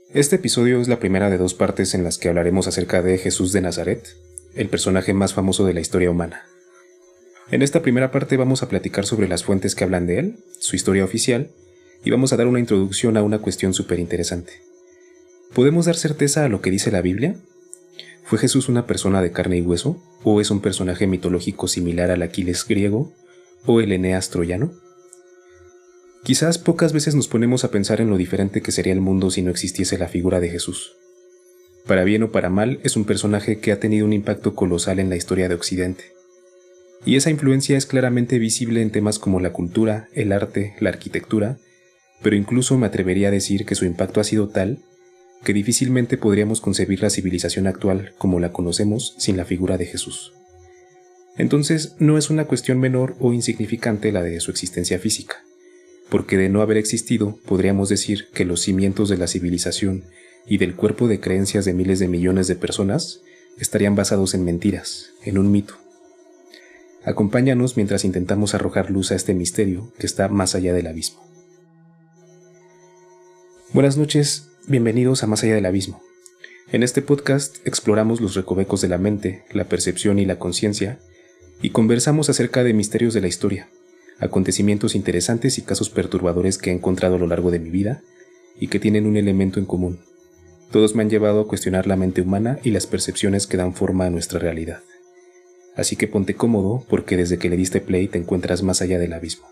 Este episodio es la primera de dos partes en las que hablaremos acerca de Jesús de Nazaret, el personaje más famoso de la historia humana. En esta primera parte vamos a platicar sobre las fuentes que hablan de él, su historia oficial, y vamos a dar una introducción a una cuestión súper interesante. ¿Podemos dar certeza a lo que dice la Biblia? ¿Fue Jesús una persona de carne y hueso? ¿O es un personaje mitológico similar al Aquiles griego o el Eneas troyano? Quizás pocas veces nos ponemos a pensar en lo diferente que sería el mundo si no existiese la figura de Jesús. Para bien o para mal, es un personaje que ha tenido un impacto colosal en la historia de Occidente. Y esa influencia es claramente visible en temas como la cultura, el arte, la arquitectura, pero incluso me atrevería a decir que su impacto ha sido tal que difícilmente podríamos concebir la civilización actual como la conocemos sin la figura de Jesús. Entonces, no es una cuestión menor o insignificante la de su existencia física, porque de no haber existido, podríamos decir que los cimientos de la civilización y del cuerpo de creencias de miles de millones de personas estarían basados en mentiras, en un mito. Acompáñanos mientras intentamos arrojar luz a este misterio que está más allá del abismo. Buenas noches, bienvenidos a Más allá del abismo. En este podcast exploramos los recovecos de la mente, la percepción y la conciencia, y conversamos acerca de misterios de la historia, acontecimientos interesantes y casos perturbadores que he encontrado a lo largo de mi vida y que tienen un elemento en común. Todos me han llevado a cuestionar la mente humana y las percepciones que dan forma a nuestra realidad. Así que ponte cómodo porque desde que le diste play te encuentras más allá del abismo.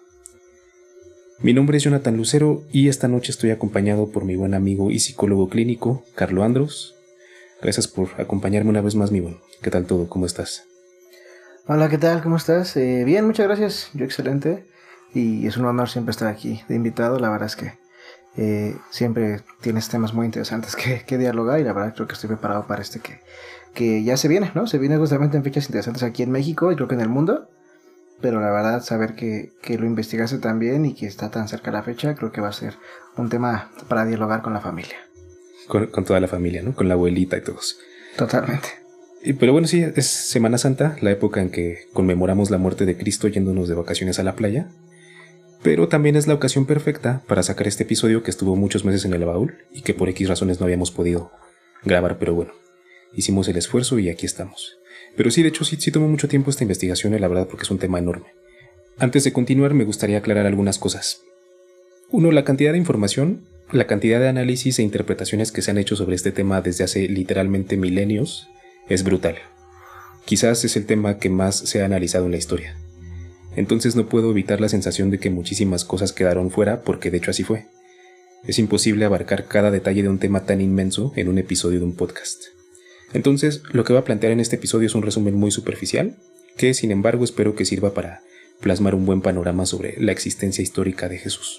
Mi nombre es Jonathan Lucero y esta noche estoy acompañado por mi buen amigo y psicólogo clínico, Carlo Andros. Gracias por acompañarme una vez más, mi buen. ¿Qué tal todo? ¿Cómo estás? Hola, ¿qué tal? ¿Cómo estás? Bien, muchas gracias. Yo excelente. Y es un honor siempre estar aquí de invitado. La verdad es que siempre tienes temas muy interesantes que dialogar y la verdad creo que estoy preparado para que ya se viene, ¿no? Se viene justamente en fechas interesantes aquí en México y creo que en el mundo. Pero la verdad, saber que lo investigaste tan bien y que está tan cerca la fecha, creo que va a ser un tema para dialogar con la familia. Con toda la familia, ¿no? Con la abuelita y todos. Totalmente. Pero bueno, sí, es Semana Santa, la época en que conmemoramos la muerte de Cristo yéndonos de vacaciones a la playa. Pero también es la ocasión perfecta para sacar este episodio que estuvo muchos meses en el baúl y que por X razones no habíamos podido grabar, pero bueno, hicimos el esfuerzo y aquí estamos. Pero sí, de hecho, sí tomó mucho tiempo esta investigación, la verdad, porque es un tema enorme. Antes de continuar, me gustaría aclarar algunas cosas. Uno, la cantidad de información, la cantidad de análisis e interpretaciones que se han hecho sobre este tema desde hace literalmente milenios es brutal. Quizás es el tema que más se ha analizado en la historia. Entonces no puedo evitar la sensación de que muchísimas cosas quedaron fuera porque de hecho así fue. Es imposible abarcar cada detalle de un tema tan inmenso en un episodio de un podcast. Entonces, lo que voy a plantear en este episodio es un resumen muy superficial, que sin embargo espero que sirva para plasmar un buen panorama sobre la existencia histórica de Jesús.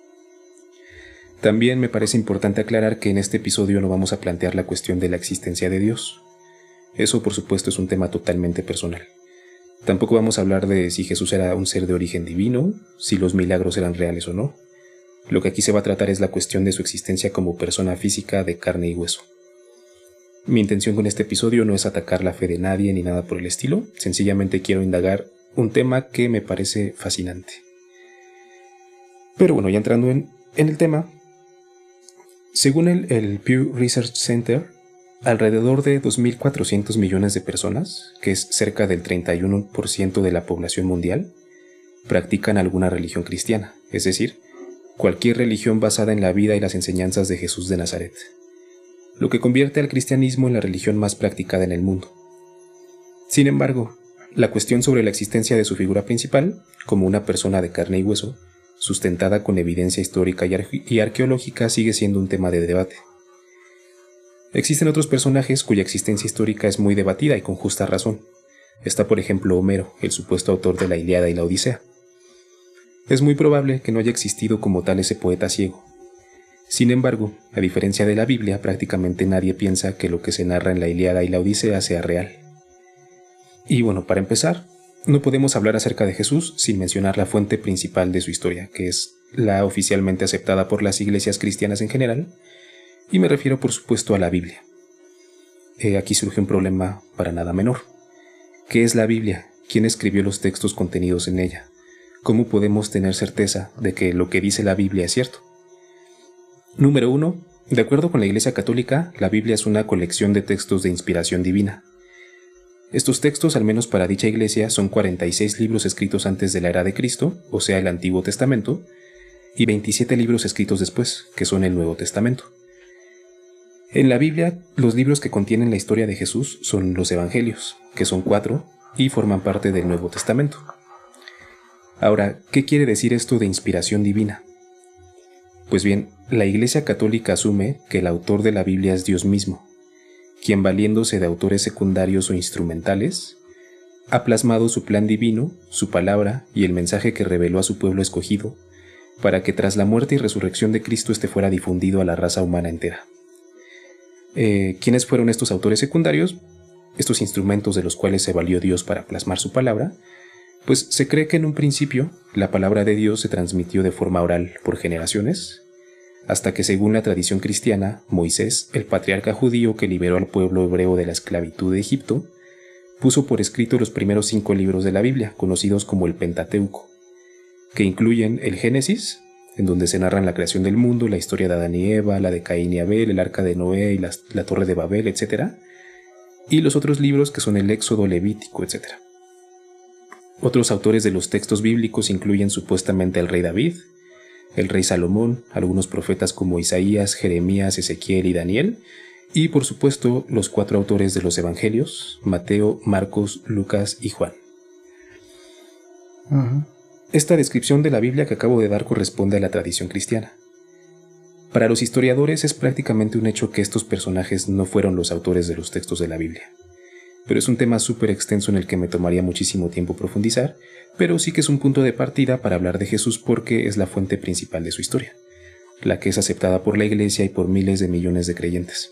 También me parece importante aclarar que en este episodio no vamos a plantear la cuestión de la existencia de Dios. Eso, por supuesto, es un tema totalmente personal. Tampoco vamos a hablar de si Jesús era un ser de origen divino, si los milagros eran reales o no. Lo que aquí se va a tratar es la cuestión de su existencia como persona física de carne y hueso. Mi intención con este episodio no es atacar la fe de nadie ni nada por el estilo, sencillamente quiero indagar un tema que me parece fascinante. Pero bueno, ya entrando en el tema, según el Pew Research Center, alrededor de 2.400 millones de personas, que es cerca del 31% de la población mundial, practican alguna religión cristiana, es decir, cualquier religión basada en la vida y las enseñanzas de Jesús de Nazaret, lo que convierte al cristianismo en la religión más practicada en el mundo. Sin embargo, la cuestión sobre la existencia de su figura principal, como una persona de carne y hueso, sustentada con evidencia histórica y arqueológica, sigue siendo un tema de debate. Existen otros personajes cuya existencia histórica es muy debatida y con justa razón. Está por ejemplo Homero, el supuesto autor de la Ilíada y la Odisea. Es muy probable que no haya existido como tal ese poeta ciego. Sin embargo, a diferencia de la Biblia, prácticamente nadie piensa que lo que se narra en la Ilíada y la Odisea sea real. Y bueno, para empezar, no podemos hablar acerca de Jesús sin mencionar la fuente principal de su historia, que es la oficialmente aceptada por las iglesias cristianas en general, y me refiero por supuesto a la Biblia. Aquí surge un problema para nada menor. ¿Qué es la Biblia? ¿Quién escribió los textos contenidos en ella? ¿Cómo podemos tener certeza de que lo que dice la Biblia es cierto? Número 1. De acuerdo con la Iglesia Católica, la Biblia es una colección de textos de inspiración divina. Estos textos, al menos para dicha iglesia, son 46 libros escritos antes de la era de Cristo, o sea, el Antiguo Testamento, y 27 libros escritos después, que son el Nuevo Testamento. En la Biblia, los libros que contienen la historia de Jesús son los Evangelios, que son 4, y forman parte del Nuevo Testamento. Ahora, ¿qué quiere decir esto de inspiración divina? Pues bien, la Iglesia Católica asume que el autor de la Biblia es Dios mismo, quien, valiéndose de autores secundarios o instrumentales, ha plasmado su plan divino, su palabra y el mensaje que reveló a su pueblo escogido, para que tras la muerte y resurrección de Cristo este fuera difundido a la raza humana entera. ¿Quiénes fueron estos autores secundarios? Estos instrumentos de los cuales se valió Dios para plasmar su palabra. Pues se cree que en un principio la palabra de Dios se transmitió de forma oral por generaciones, hasta que según la tradición cristiana, Moisés, el patriarca judío que liberó al pueblo hebreo de la esclavitud de Egipto, puso por escrito los primeros 5 libros de la Biblia, conocidos como el Pentateuco, que incluyen el Génesis, en donde se narran la creación del mundo, la historia de Adán y Eva, la de Caín y Abel, el arca de Noé y la torre de Babel, etc., y los otros libros que son el Éxodo, Levítico, etc. Otros autores de los textos bíblicos incluyen supuestamente al rey David, el rey Salomón, algunos profetas como Isaías, Jeremías, Ezequiel y Daniel, y por supuesto los 4 autores de los Evangelios, Mateo, Marcos, Lucas y Juan. Esta descripción de la Biblia que acabo de dar corresponde a la tradición cristiana. Para los historiadores es prácticamente un hecho que estos personajes no fueron los autores de los textos de la Biblia. Pero es un tema súper extenso en el que me tomaría muchísimo tiempo profundizar, pero sí que es un punto de partida para hablar de Jesús porque es la fuente principal de su historia, la que es aceptada por la Iglesia y por miles de millones de creyentes.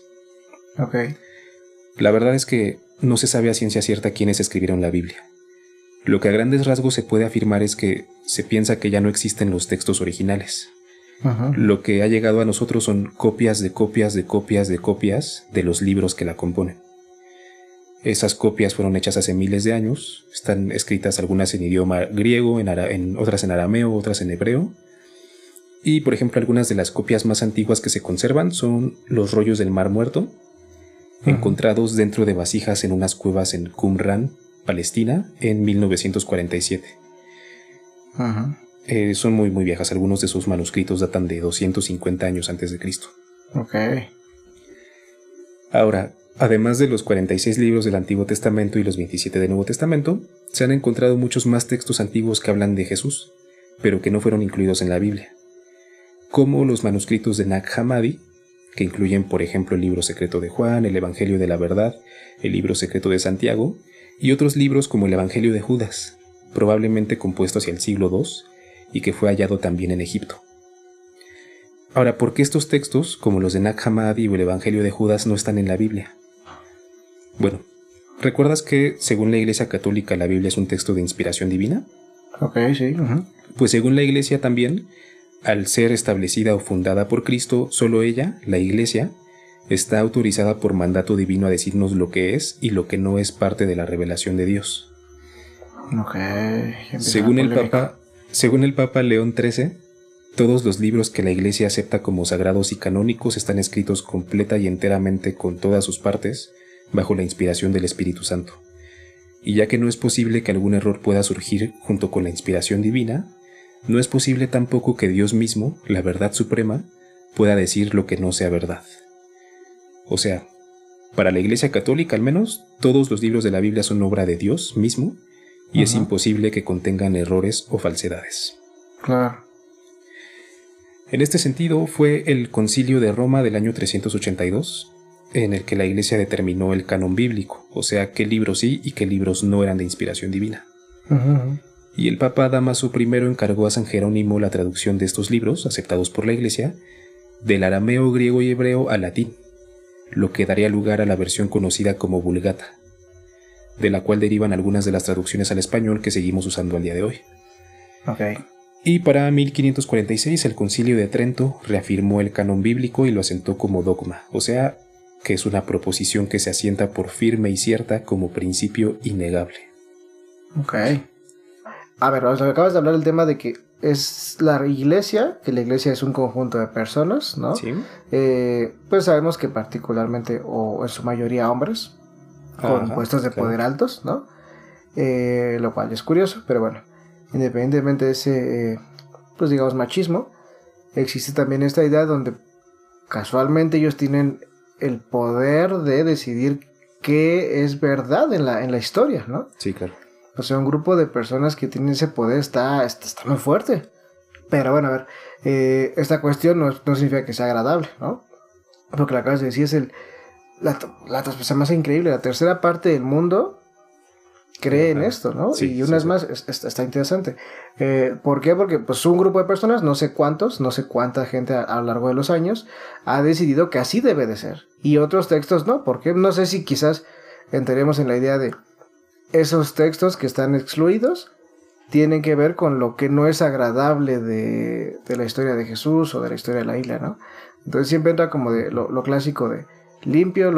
La verdad es que no se sabe a ciencia cierta quiénes escribieron la Biblia. Lo que a grandes rasgos se puede afirmar es que se piensa que ya no existen los textos originales. Lo que ha llegado a nosotros son copias de copias de copias de copias de los libros que la componen. Esas copias fueron hechas hace miles de años, están escritas algunas en idioma griego, otras en arameo, otras en hebreo. Y por ejemplo, algunas de las copias más antiguas que se conservan son los rollos del Mar Muerto, encontrados dentro de vasijas en unas cuevas en Qumran, Palestina, en 1947. Son muy muy viejas, algunos de sus manuscritos datan de 250 años antes de Cristo. Ahora, además de los 46 libros del Antiguo Testamento y los 27 del Nuevo Testamento, se han encontrado muchos más textos antiguos que hablan de Jesús, pero que no fueron incluidos en la Biblia, como los manuscritos de Nag Hammadi, que incluyen por ejemplo el libro secreto de Juan, el Evangelio de la Verdad, el libro secreto de Santiago, y otros libros como el Evangelio de Judas, probablemente compuesto hacia el siglo II, y que fue hallado también en Egipto. Ahora, ¿por qué estos textos, como los de Nag Hammadi o el Evangelio de Judas, no están en la Biblia? Bueno, ¿recuerdas que según la Iglesia Católica la Biblia es un texto de inspiración divina? Sí. Pues según la Iglesia también, al ser establecida o fundada por Cristo, solo ella, la Iglesia, está autorizada por mandato divino a decirnos lo que es y lo que no es parte de la revelación de Dios. Según el Papa León XIII, todos los libros que la Iglesia acepta como sagrados y canónicos están escritos completa y enteramente con todas sus partes, bajo la inspiración del Espíritu Santo. Y ya que no es posible que algún error pueda surgir junto con la inspiración divina, no es posible tampoco que Dios mismo, la verdad suprema, pueda decir lo que no sea verdad. O sea, para la Iglesia Católica al menos, todos los libros de la Biblia son obra de Dios mismo y es imposible que contengan errores o falsedades. Claro. En este sentido fue el Concilio de Roma del año 382 en el que la Iglesia determinó el canon bíblico, o sea, qué libros sí y qué libros no eran de inspiración divina. Y el Papa Dámaso I encargó a San Jerónimo la traducción de estos libros, aceptados por la Iglesia, del arameo, griego y hebreo al latín, lo que daría lugar a la versión conocida como Vulgata, de la cual derivan algunas de las traducciones al español que seguimos usando al día de hoy. Y para 1546 el Concilio de Trento reafirmó el canon bíblico y lo asentó como dogma, o sea, que es una proposición que se asienta por firme y cierta como principio innegable. A ver, acabas de hablar del tema de que es la iglesia, que la iglesia es un conjunto de personas, ¿no? Sí. Pues sabemos que particularmente, o en su mayoría hombres, con puestos de poder altos, ¿no? Lo cual es curioso, pero bueno, independientemente de ese, pues digamos, machismo, existe también esta idea donde casualmente ellos tienen el poder de decidir qué es verdad en la historia, ¿no? Sí, claro. O sea, un grupo de personas que tienen ese poder está muy fuerte. Pero bueno, a ver, esta cuestión no significa que sea agradable, ¿no? Porque la acabas de decir, es la transparencia más increíble. La tercera parte del mundo cree en esto, ¿no? Sí, y una vez más, está interesante. ¿Por qué? Porque pues un grupo de personas, no sé cuánta gente a lo largo de los años, ha decidido que así debe de ser. Y otros textos no. ¿Por qué? No sé si quizás entremos en la idea de esos textos que están excluidos tienen que ver con lo que no es agradable de la historia de Jesús o de la historia de la isla, ¿no? Entonces siempre entra como de lo clásico de limpio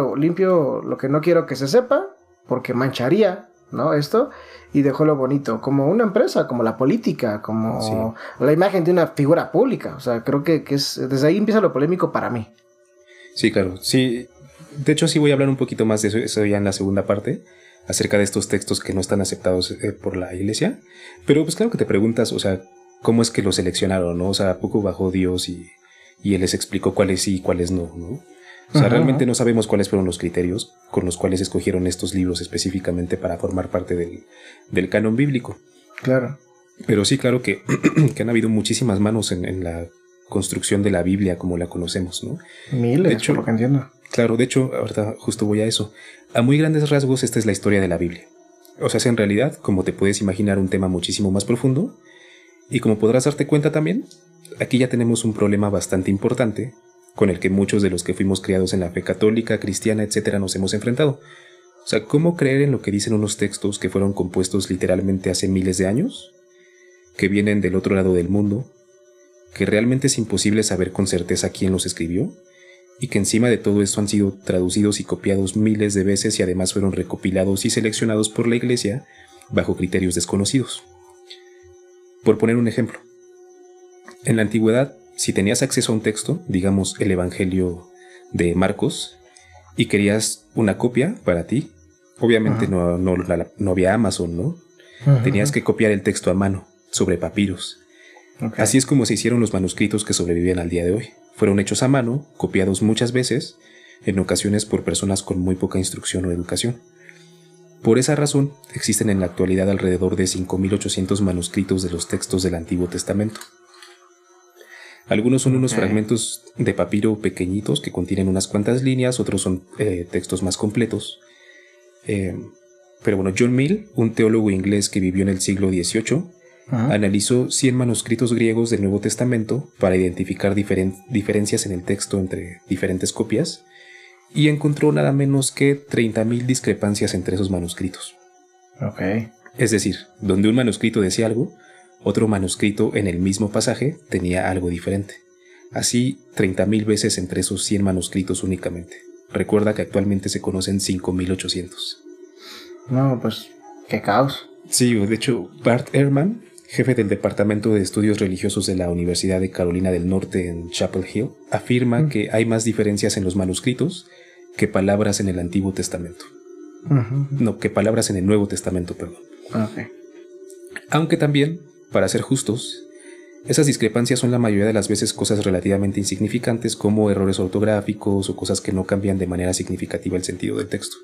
lo que no quiero que se sepa, porque mancharía, ¿no? Esto, y dejo lo bonito, como una empresa, como la política, como la imagen de una figura pública. O sea, creo que es desde ahí empieza lo polémico para mí. Sí, claro, sí. De hecho, sí voy a hablar un poquito más de eso ya en la segunda parte, acerca de estos textos que no están aceptados por la iglesia. Pero pues claro que te preguntas, o sea, ¿cómo es que los seleccionaron, no? O sea, ¿a poco bajó Dios y él les explicó cuáles sí y cuáles no, ¿no? O sea, realmente no sabemos cuáles fueron los criterios con los cuales escogieron estos libros específicamente para formar parte del canon bíblico. Claro. Pero sí, claro que han habido muchísimas manos en la construcción de la Biblia como la conocemos, ¿no? Miles, de hecho, por lo que entiendo. Claro, de hecho, ahorita justo voy a eso. A muy grandes rasgos, esta es la historia de la Biblia. O sea, es en realidad, como te puedes imaginar, un tema muchísimo más profundo. Y como podrás darte cuenta también, aquí ya tenemos un problema bastante importante con el que muchos de los que fuimos criados en la fe católica, cristiana, etcétera, nos hemos enfrentado. O sea, ¿cómo creer en lo que dicen unos textos que fueron compuestos literalmente hace miles de años? Que vienen del otro lado del mundo, que realmente es imposible saber con certeza quién los escribió, y que encima de todo esto han sido traducidos y copiados miles de veces y además fueron recopilados y seleccionados por la Iglesia bajo criterios desconocidos. Por poner un ejemplo, en la antigüedad, si tenías acceso a un texto, digamos el Evangelio de Marcos, y querías una copia para ti, obviamente no había Amazon, ¿no? Tenías que copiar el texto a mano, sobre papiros. Así es como se hicieron los manuscritos que sobreviven al día de hoy. Fueron hechos a mano, copiados muchas veces, en ocasiones por personas con muy poca instrucción o educación. Por esa razón, existen en la actualidad alrededor de 5.800 manuscritos de los textos del Antiguo Testamento. Algunos son unos fragmentos de papiro pequeñitos que contienen unas cuantas líneas, otros son textos más completos. Pero bueno, John Mill, un teólogo inglés que vivió en el siglo XVIII, analizó 100 manuscritos griegos del Nuevo Testamento para identificar diferencias en el texto entre diferentes copias y encontró nada menos que 30.000 discrepancias entre esos manuscritos. Es decir, donde un manuscrito decía algo, otro manuscrito en el mismo pasaje tenía algo diferente. Así, 30.000 veces entre esos 100 manuscritos únicamente. Recuerda que actualmente se conocen 5.800. No, pues, qué caos. Sí, de hecho, Bart Ehrman, jefe del Departamento de Estudios Religiosos de la Universidad de Carolina del Norte en Chapel Hill, afirma que hay más diferencias en los manuscritos que palabras en el Antiguo Testamento. No, que palabras en el Nuevo Testamento, perdón. Aunque también, para ser justos, esas discrepancias son la mayoría de las veces cosas relativamente insignificantes como errores ortográficos o cosas que no cambian de manera significativa el sentido del texto.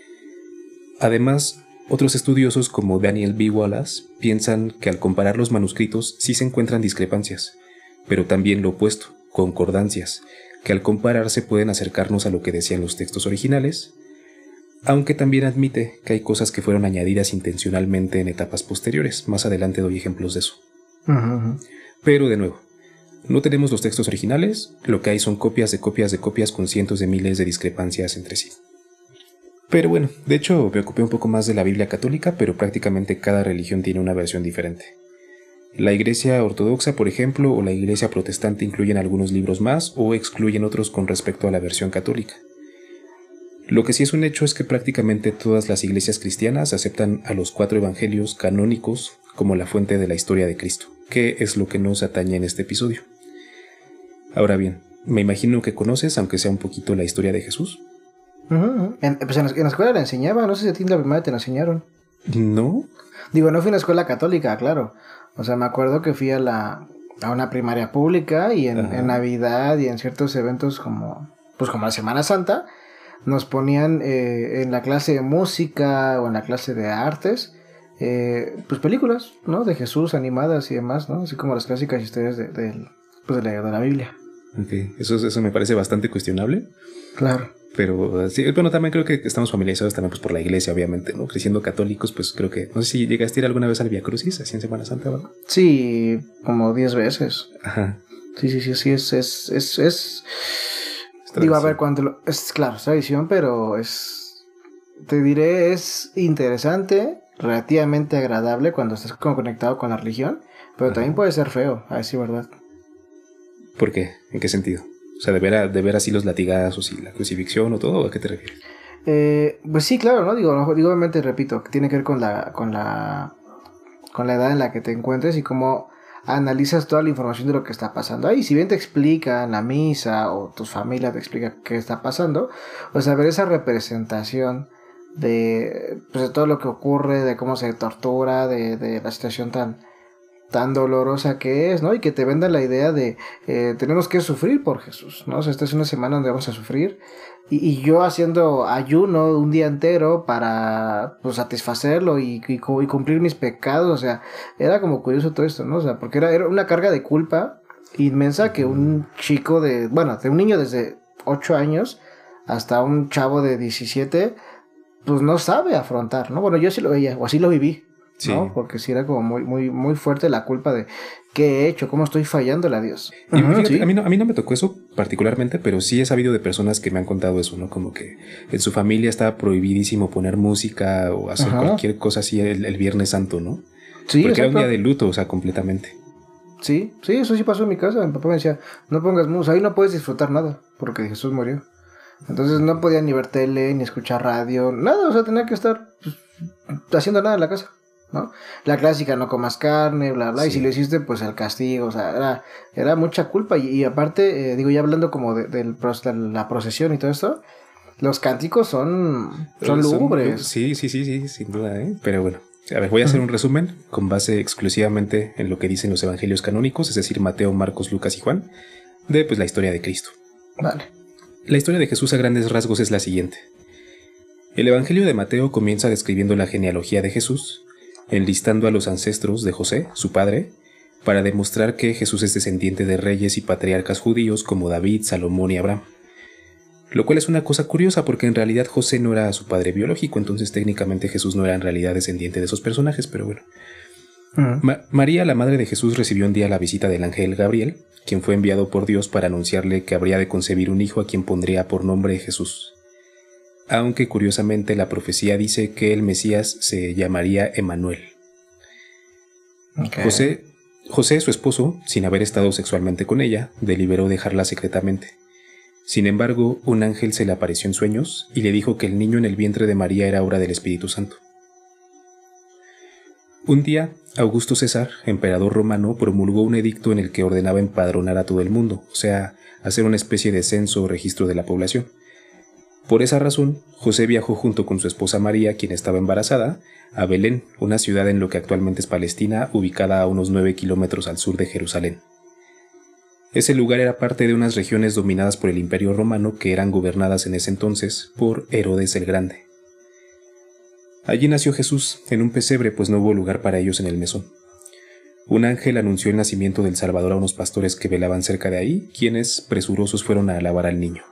Además, otros estudiosos como Daniel B. Wallace piensan que al comparar los manuscritos sí se encuentran discrepancias, pero también lo opuesto, concordancias, que al compararse pueden acercarnos a lo que decían los textos originales, aunque también admite que hay cosas que fueron añadidas intencionalmente en etapas posteriores. Más adelante doy ejemplos de eso. Pero de nuevo, no tenemos los textos originales, lo que hay son copias de copias de copias con cientos de miles de discrepancias entre sí. Pero bueno, de hecho me ocupé un poco más de la Biblia católica, pero prácticamente cada religión tiene una versión diferente. La Iglesia Ortodoxa, por ejemplo, o la Iglesia Protestante incluyen algunos libros más o excluyen otros con respecto a la versión católica. Lo que sí es un hecho es que prácticamente todas las iglesias cristianas aceptan a los 4 evangelios canónicos como la fuente de la historia de Cristo, que es lo que nos atañe en este episodio. Ahora bien, me imagino que conoces, aunque sea un poquito, la historia de Jesús. Pues en la escuela la enseñaba, no sé si a ti en la primaria te la enseñaron. ¿No? Digo, no fui a una escuela católica, claro. O sea, me acuerdo que fui a una primaria pública y en Navidad y en ciertos eventos como la Semana Santa, nos ponían en la clase de música o en la clase de artes, pues películas, ¿no? De Jesús animadas y demás, ¿no? Así como las clásicas historias de la Biblia. Ok, eso me parece bastante cuestionable. Claro. Pero sí, bueno, también creo que estamos familiarizados también pues por la iglesia, obviamente, ¿no? Creciendo católicos, pues creo que... No sé si llegaste a ir alguna vez al Vía Crucis, así en Semana Santa, ¿verdad? Sí, como 10 veces. Ajá. Sí, es... Digo, a ver, es claro, es tradición, pero te diré, es interesante, relativamente agradable cuando estás como conectado con la religión, pero también puede ser feo, a decir verdad. ¿Por qué? ¿En qué sentido? O sea, de ver así los latigazos y la crucifixión o todo, ¿o a qué te refieres? Pues sí, claro, ¿no? Digo, obviamente, repito, que tiene que ver con la edad en la que te encuentres y cómo analizas toda la información de lo que está pasando ahí. Si bien te explican la misa o tu familia te explica qué está pasando, o sea, ver esa representación de todo lo que ocurre, de cómo se tortura, de la situación tan dolorosa que es, ¿no? Y que te venda la idea de tenemos que sufrir por Jesús, ¿no? O sea, esta es una semana donde vamos a sufrir y yo haciendo ayuno un día entero para pues satisfacerlo y cumplir mis pecados, o sea, era como curioso todo esto, ¿no? O sea, porque era una carga de culpa inmensa que un chico de un niño desde 8 años hasta un chavo de 17 pues no sabe afrontar, ¿no? Bueno, yo sí lo veía, o así lo viví. Sí. ¿No? Porque sí era como muy, muy, muy fuerte la culpa de qué he hecho, cómo estoy fallándole a Dios. Y fíjate, ¿sí? a mí no me tocó eso particularmente, pero sí he sabido de personas que me han contado eso, ¿no? Como que en su familia estaba prohibidísimo poner música o hacer cualquier cosa así el Viernes Santo, ¿no? Sí, porque exacto. Era un día de luto, o sea, completamente. Sí, eso sí pasó en mi casa. Mi papá me decía, no pongas música, ahí no puedes disfrutar nada, porque Jesús murió. Entonces no podía ni ver tele, ni escuchar radio, nada, o sea, tenía que estar pues, haciendo nada en la casa, ¿no? La clásica, no comas carne, bla, bla, sí. Y si lo hiciste, pues el castigo, o sea, era mucha culpa. Y aparte, digo, ya hablando como de la procesión y todo esto, los cánticos son lúgubres. Sí, sin duda, ¿eh? Pero bueno, a ver, voy a hacer un resumen con base exclusivamente en lo que dicen los evangelios canónicos, es decir, Mateo, Marcos, Lucas y Juan, de pues la historia de Cristo. Vale. La historia de Jesús a grandes rasgos es la siguiente. El Evangelio de Mateo comienza describiendo la genealogía de Jesús, enlistando a los ancestros de José, su padre, para demostrar que Jesús es descendiente de reyes y patriarcas judíos como David, Salomón y Abraham. Lo cual es una cosa curiosa porque en realidad José no era su padre biológico, entonces técnicamente Jesús no era en realidad descendiente de esos personajes, pero bueno. María, la madre de Jesús, recibió un día la visita del ángel Gabriel, quien fue enviado por Dios para anunciarle que habría de concebir un hijo a quien pondría por nombre Jesús. Aunque curiosamente la profecía dice que el Mesías se llamaría Emmanuel. Okay. José, su esposo, sin haber estado sexualmente con ella, deliberó dejarla secretamente. Sin embargo, un ángel se le apareció en sueños y le dijo que el niño en el vientre de María era obra del Espíritu Santo. Un día, Augusto César, emperador romano, promulgó un edicto en el que ordenaba empadronar a todo el mundo, o sea, hacer una especie de censo o registro de la población. Por esa razón, José viajó junto con su esposa María, quien estaba embarazada, a Belén, una ciudad en lo que actualmente es Palestina, ubicada a unos 9 kilómetros al sur de Jerusalén. Ese lugar era parte de unas regiones dominadas por el Imperio Romano que eran gobernadas en ese entonces por Herodes el Grande. Allí nació Jesús, en un pesebre, pues no hubo lugar para ellos en el mesón. Un ángel anunció el nacimiento del Salvador a unos pastores que velaban cerca de ahí, quienes, presurosos, fueron a alabar al niño.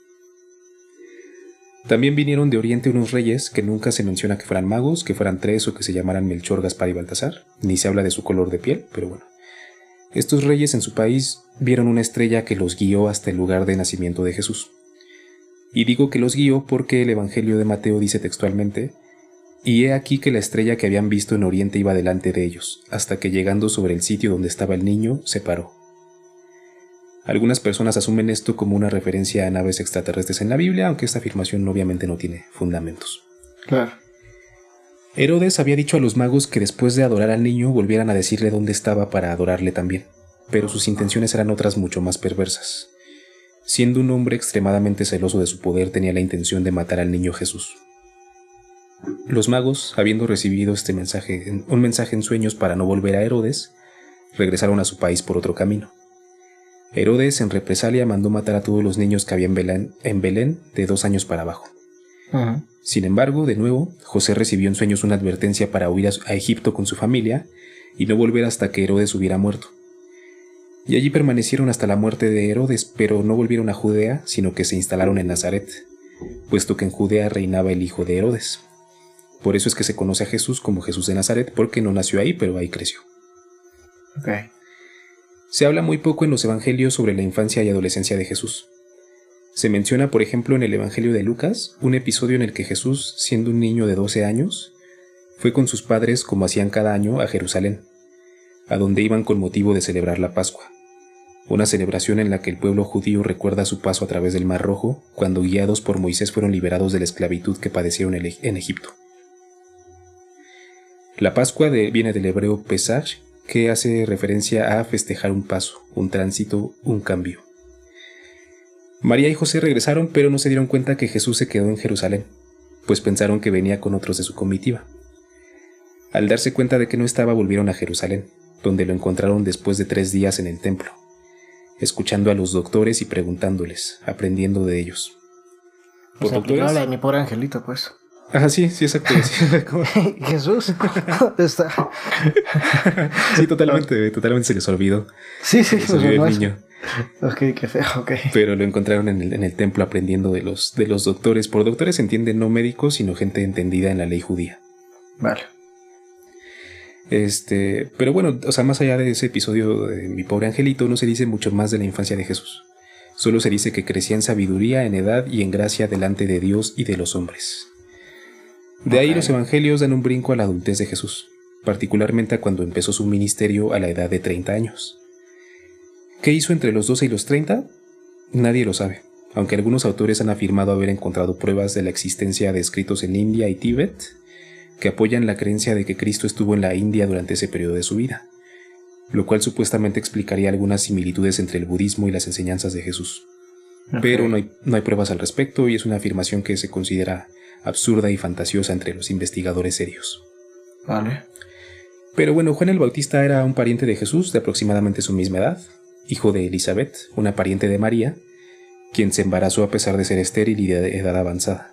También vinieron de Oriente unos reyes, que nunca se menciona que fueran magos, que fueran 3 o que se llamaran Melchor, Gaspar y Baltasar, ni se habla de su color de piel, pero bueno. Estos reyes en su país vieron una estrella que los guió hasta el lugar de nacimiento de Jesús. Y digo que los guió porque el Evangelio de Mateo dice textualmente: y he aquí que la estrella que habían visto en Oriente iba delante de ellos, hasta que llegando sobre el sitio donde estaba el niño, se paró. Algunas personas asumen esto como una referencia a naves extraterrestres en la Biblia, aunque esta afirmación obviamente no tiene fundamentos. Claro. Herodes había dicho a los magos que después de adorar al niño volvieran a decirle dónde estaba para adorarle también, pero sus intenciones eran otras mucho más perversas. Siendo un hombre extremadamente celoso de su poder, tenía la intención de matar al niño Jesús. Los magos, habiendo recibido un mensaje en sueños para no volver a Herodes, regresaron a su país por otro camino. Herodes, en represalia, mandó matar a todos los niños que había en Belén de 2 años para abajo. Ajá. Sin embargo, de nuevo, José recibió en sueños una advertencia para huir a Egipto con su familia y no volver hasta que Herodes hubiera muerto. Y allí permanecieron hasta la muerte de Herodes, pero no volvieron a Judea, sino que se instalaron en Nazaret, puesto que en Judea reinaba el hijo de Herodes. Por eso es que se conoce a Jesús como Jesús de Nazaret, porque no nació ahí, pero ahí creció. Ok. Se habla muy poco en los evangelios sobre la infancia y adolescencia de Jesús. Se menciona, por ejemplo, en el Evangelio de Lucas, un episodio en el que Jesús, siendo un niño de 12 años, fue con sus padres, como hacían cada año, a Jerusalén, a donde iban con motivo de celebrar la Pascua, una celebración en la que el pueblo judío recuerda su paso a través del Mar Rojo, cuando guiados por Moisés fueron liberados de la esclavitud que padecieron en Egipto. La Pascua viene del hebreo Pesach, que hace referencia a festejar un paso, un tránsito, un cambio. María y José regresaron, pero no se dieron cuenta que Jesús se quedó en Jerusalén, pues pensaron que venía con otros de su comitiva. Al darse cuenta de que no estaba, volvieron a Jerusalén, donde lo encontraron después de 3 días en el templo, escuchando a los doctores y preguntándoles, aprendiendo de ellos. O sea, aplicaba la de mi pobre angelito, pues. Ajá, sí, exacto. Sí. Jesús, ¿dónde está? Sí, totalmente se les olvidó. Sí, Se les olvidó el niño. Ok, qué feo, ok. Pero lo encontraron en el templo aprendiendo de los doctores. Por doctores se entiende no médicos, sino gente entendida en la ley judía. Vale. Pero bueno, o sea, más allá de ese episodio de mi pobre angelito, no se dice mucho más de la infancia de Jesús. Solo se dice que crecía en sabiduría, en edad y en gracia delante de Dios y de los hombres. De ahí los evangelios dan un brinco a la adultez de Jesús, particularmente a cuando empezó su ministerio a la edad de 30 años. ¿Qué hizo entre los 12 y los 30? Nadie lo sabe, aunque algunos autores han afirmado haber encontrado pruebas de la existencia de escritos en India y Tíbet que apoyan la creencia de que Cristo estuvo en la India durante ese periodo de su vida, lo cual supuestamente explicaría algunas similitudes entre el budismo y las enseñanzas de Jesús. Okay. Pero no hay pruebas al respecto y es una afirmación que se considera absurda y fantasiosa entre los investigadores serios. Vale. Pero bueno, Juan el Bautista era un pariente de Jesús de aproximadamente su misma edad, hijo de Elizabeth, una pariente de María, quien se embarazó a pesar de ser estéril y de edad avanzada.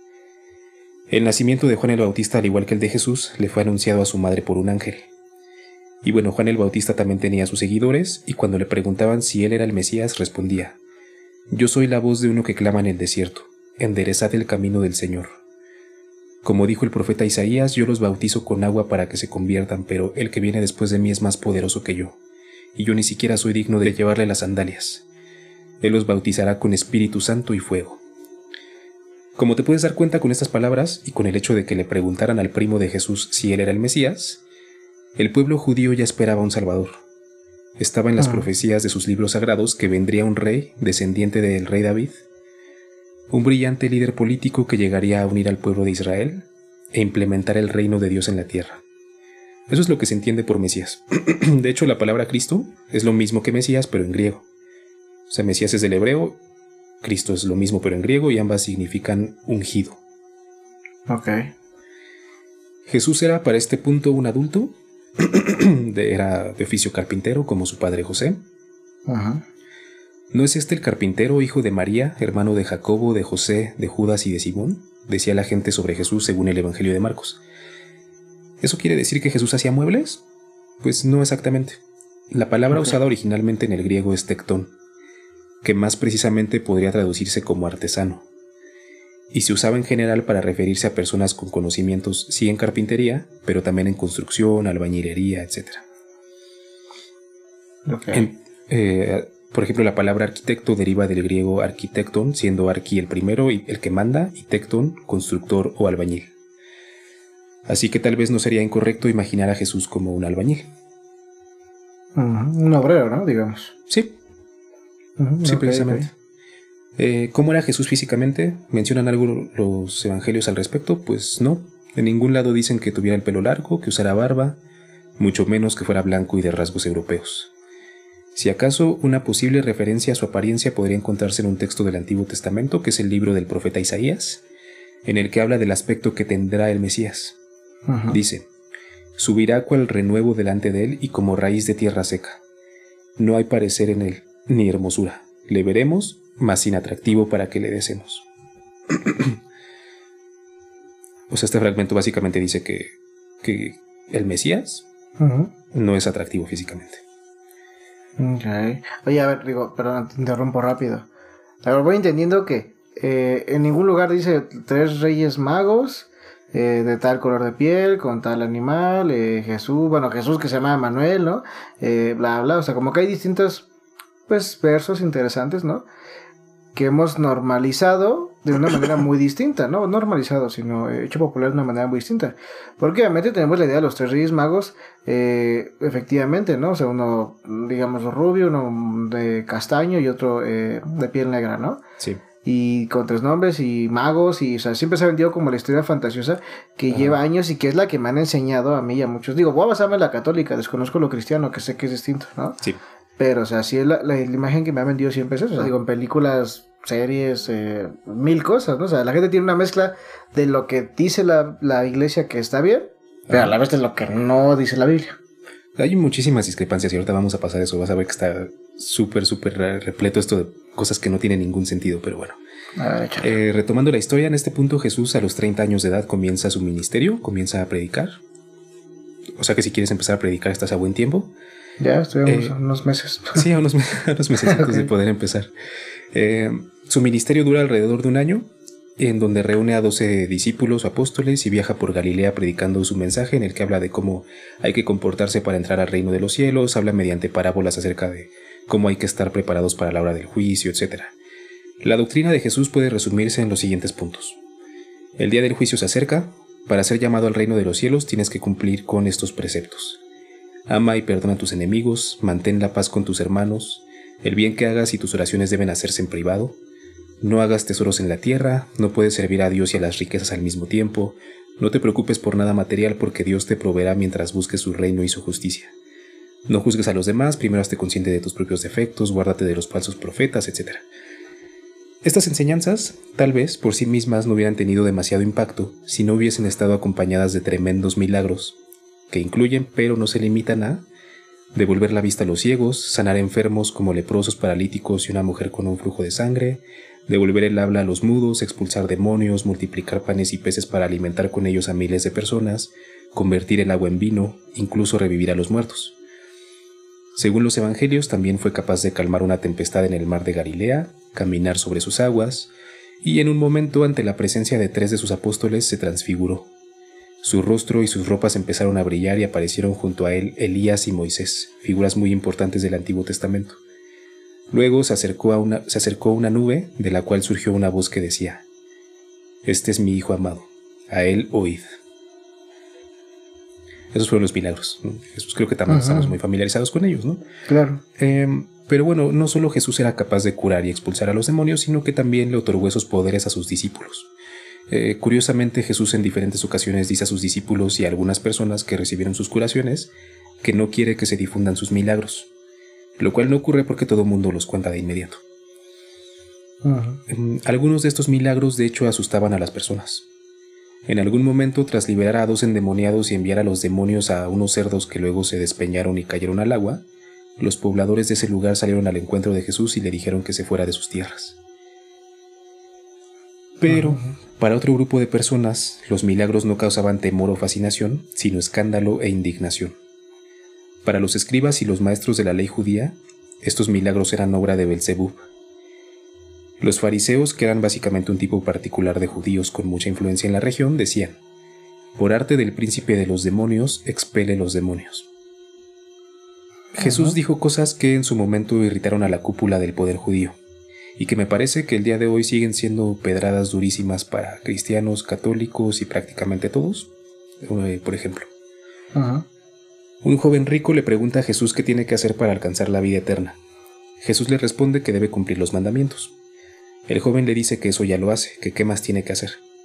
El nacimiento de Juan el Bautista, al igual que el de Jesús, le fue anunciado a su madre por un ángel. Y bueno, Juan el Bautista también tenía sus seguidores, y cuando le preguntaban si él era el Mesías, respondía: «Yo soy la voz de uno que clama en el desierto, enderezad el camino del Señor». Como dijo el profeta Isaías, yo los bautizo con agua para que se conviertan, pero el que viene después de mí es más poderoso que yo, y yo ni siquiera soy digno de llevarle las sandalias. Él los bautizará con Espíritu Santo y fuego. Como te puedes dar cuenta con estas palabras, y con el hecho de que le preguntaran al primo de Jesús si él era el Mesías, el pueblo judío ya esperaba un Salvador. Estaba en las profecías de sus libros sagrados que vendría un rey, descendiente del rey David, un brillante líder político que llegaría a unir al pueblo de Israel e implementar el reino de Dios en la tierra. Eso es lo que se entiende por Mesías. De hecho, la palabra Cristo es lo mismo que Mesías, pero en griego. O sea, Mesías es del hebreo, Cristo es lo mismo, pero en griego, y ambas significan ungido. Ok. Jesús era para este punto un adulto. Era de oficio carpintero, como su padre José. Ajá. ¿No es este el carpintero, hijo de María, hermano de Jacobo, de José, de Judas y de Simón?, decía la gente sobre Jesús según el Evangelio de Marcos. ¿Eso quiere decir que Jesús hacía muebles? Pues no exactamente. La palabra usada originalmente en el griego es tectón, que más precisamente podría traducirse como artesano, y se usaba en general para referirse a personas con conocimientos sí en carpintería, pero también en construcción, albañilería, etc. Okay. Por ejemplo, la palabra arquitecto deriva del griego arquitecton, siendo arqui el primero y el que manda, y tecton, constructor o albañil. Así que tal vez no sería incorrecto imaginar a Jesús como un albañil. Un obrero, ¿no? Digamos. Sí. Sí, precisamente. ¿Cómo era Jesús físicamente? ¿Mencionan algo los evangelios al respecto? Pues no. En ningún lado dicen que tuviera el pelo largo, que usara barba, mucho menos que fuera blanco y de rasgos europeos. Si acaso, una posible referencia a su apariencia podría encontrarse en un texto del Antiguo Testamento, que es el libro del profeta Isaías, en el que habla del aspecto que tendrá el Mesías. Dice: subirá cual renuevo delante de él y como raíz de tierra seca. No hay parecer en él, ni hermosura. Le veremos, mas sin atractivo para que le deseemos. O sea, este fragmento básicamente dice que el Mesías no es atractivo físicamente. Okay. Oye, a ver, digo, perdón, te interrumpo rápido. A ver, voy entendiendo que en ningún lugar dice 3 reyes magos de tal color de piel, con tal animal, Jesús que se llama Manuel, ¿no? Bla, bla, o sea, como que hay distintos, pues, versos interesantes, ¿no? Que hemos normalizado de una manera muy distinta, no normalizado, sino hecho popular de una manera muy distinta. Porque obviamente tenemos la idea de los 3 reyes magos, efectivamente, ¿no? O sea, uno, digamos, rubio, uno de castaño y otro de piel negra, ¿no? Sí. Y con 3 nombres y magos, y o sea, siempre se ha vendido como la historia fantasiosa que lleva años y que es la que me han enseñado a mí y a muchos. Digo, voy a basarme en la católica, desconozco lo cristiano, que sé que es distinto, ¿no? Sí. Pero, o sea, sí es la imagen que me ha vendido siempre es eso. O sea, digo, en películas, series, 1000 cosas, ¿no? O sea, la gente tiene una mezcla de lo que dice la iglesia que está bien, pero a la vez de lo que no dice la Biblia. Hay muchísimas discrepancias y ahorita vamos a pasar eso. Vas a ver que está súper repleto esto de cosas que no tienen ningún sentido, pero bueno. Retomando la historia, en este punto Jesús a los 30 años de edad comienza su ministerio, comienza a predicar. O sea que si quieres empezar a predicar estás a buen tiempo. Ya, estuvimos unos meses. Sí, a unos meses antes de poder empezar. Su ministerio dura alrededor de 1 año, en donde reúne a 12 discípulos o apóstoles y viaja por Galilea predicando su mensaje, en el que habla de cómo hay que comportarse para entrar al reino de los cielos, habla mediante parábolas acerca de cómo hay que estar preparados para la hora del juicio, etc. La doctrina de Jesús puede resumirse en los siguientes puntos. El día del juicio se acerca. Para ser llamado al reino de los cielos tienes que cumplir con estos preceptos. Ama y perdona a tus enemigos, mantén la paz con tus hermanos, el bien que hagas y tus oraciones deben hacerse en privado. No hagas tesoros en la tierra, no puedes servir a Dios y a las riquezas al mismo tiempo. No te preocupes por nada material porque Dios te proveerá mientras busques su reino y su justicia. No juzgues a los demás, primero hazte consciente de tus propios defectos, guárdate de los falsos profetas, etc. Estas enseñanzas, tal vez, por sí mismas no hubieran tenido demasiado impacto si no hubiesen estado acompañadas de tremendos milagros, que incluyen, pero no se limitan a, devolver la vista a los ciegos, sanar enfermos como leprosos, paralíticos y una mujer con un flujo de sangre, devolver el habla a los mudos, expulsar demonios, multiplicar panes y peces para alimentar con ellos a miles de personas, convertir el agua en vino, incluso revivir a los muertos. Según los evangelios, también fue capaz de calmar una tempestad en el mar de Galilea, caminar sobre sus aguas, y en un momento, ante la presencia de 3 de sus apóstoles, se transfiguró. Su rostro y sus ropas empezaron a brillar y aparecieron junto a él Elías y Moisés, figuras muy importantes del Antiguo Testamento. Luego se acercó a una nube, de la cual surgió una voz que decía: «Este es mi Hijo amado, a él oíd». Esos fueron los milagros, ¿no? Jesús, creo que también estamos muy familiarizados con ellos, ¿no? Claro. Pero bueno, no solo Jesús era capaz de curar y expulsar a los demonios, sino que también le otorgó esos poderes a sus discípulos. Curiosamente, Jesús en diferentes ocasiones dice a sus discípulos y a algunas personas que recibieron sus curaciones que no quiere que se difundan sus milagros, lo cual no ocurre porque todo el mundo los cuenta de inmediato. Algunos de estos milagros de hecho asustaban a las personas. En algún momento, tras liberar a 2 endemoniados y enviar a los demonios a unos cerdos que luego se despeñaron y cayeron al agua, los pobladores de ese lugar salieron al encuentro de Jesús y le dijeron que se fuera de sus tierras. Pero, para otro grupo de personas, los milagros no causaban temor o fascinación, sino escándalo e indignación. Para los escribas y los maestros de la ley judía, estos milagros eran obra de Belzebub. Los fariseos, que eran básicamente un tipo particular de judíos con mucha influencia en la región, decían: «Por arte del príncipe de los demonios, expele los demonios». Jesús dijo cosas que en su momento irritaron a la cúpula del poder judío, y que me parece que el día de hoy siguen siendo pedradas durísimas para cristianos, católicos y prácticamente todos. Por ejemplo, un joven rico le pregunta a Jesús qué tiene que hacer para alcanzar la vida eterna. Jesús le responde que debe cumplir los mandamientos. El joven le dice que eso ya lo hace, que qué más tiene que hacer.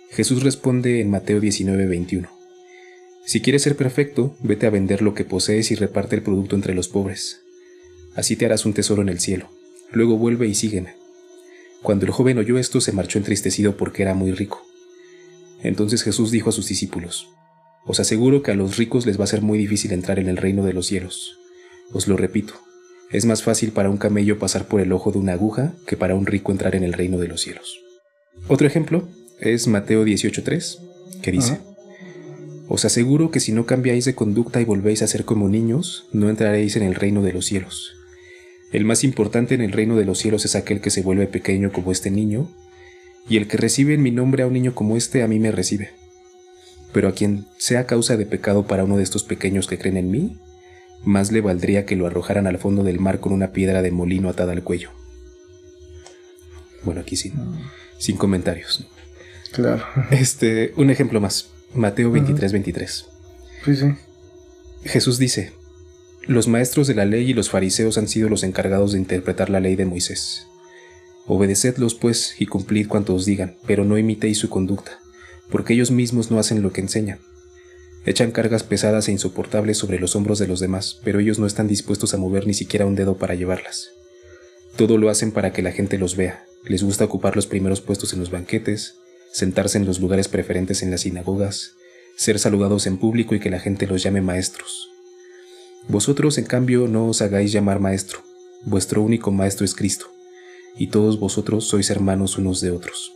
Jesús responde en Mateo 19:21. Si quieres ser perfecto, vete a vender lo que posees y reparte el producto entre los pobres. Así te harás un tesoro en el cielo. Luego vuelve y sígueme. Cuando el joven oyó esto, se marchó entristecido porque era muy rico. Entonces Jesús dijo a sus discípulos: Os aseguro que a los ricos les va a ser muy difícil entrar en el reino de los cielos. Os lo repito, es más fácil para un camello pasar por el ojo de una aguja que para un rico entrar en el reino de los cielos. Otro ejemplo es Mateo 18:3, que dice: Os aseguro que si no cambiáis de conducta y volvéis a ser como niños, no entraréis en el reino de los cielos. El más importante en el reino de los cielos es aquel que se vuelve pequeño como este niño, y el que recibe en mi nombre a un niño como este, a mí me recibe. Pero a quien sea causa de pecado para uno de estos pequeños que creen en mí, más le valdría que lo arrojaran al fondo del mar con una piedra de molino atada al cuello. Bueno, aquí sin comentarios. Claro. Un ejemplo más. Mateo 23:23. Sí. Jesús dice: Los maestros de la ley y los fariseos han sido los encargados de interpretar la ley de Moisés. Obedecedlos, pues, y cumplid cuanto os digan, pero no imitéis su conducta, porque ellos mismos no hacen lo que enseñan. Echan cargas pesadas e insoportables sobre los hombros de los demás, pero ellos no están dispuestos a mover ni siquiera un dedo para llevarlas. Todo lo hacen para que la gente los vea. Les gusta ocupar los primeros puestos en los banquetes, sentarse en los lugares preferentes en las sinagogas, ser saludados en público y que la gente los llame maestros. Vosotros, en cambio, no os hagáis llamar maestro. Vuestro único maestro es Cristo, y todos vosotros sois hermanos unos de otros.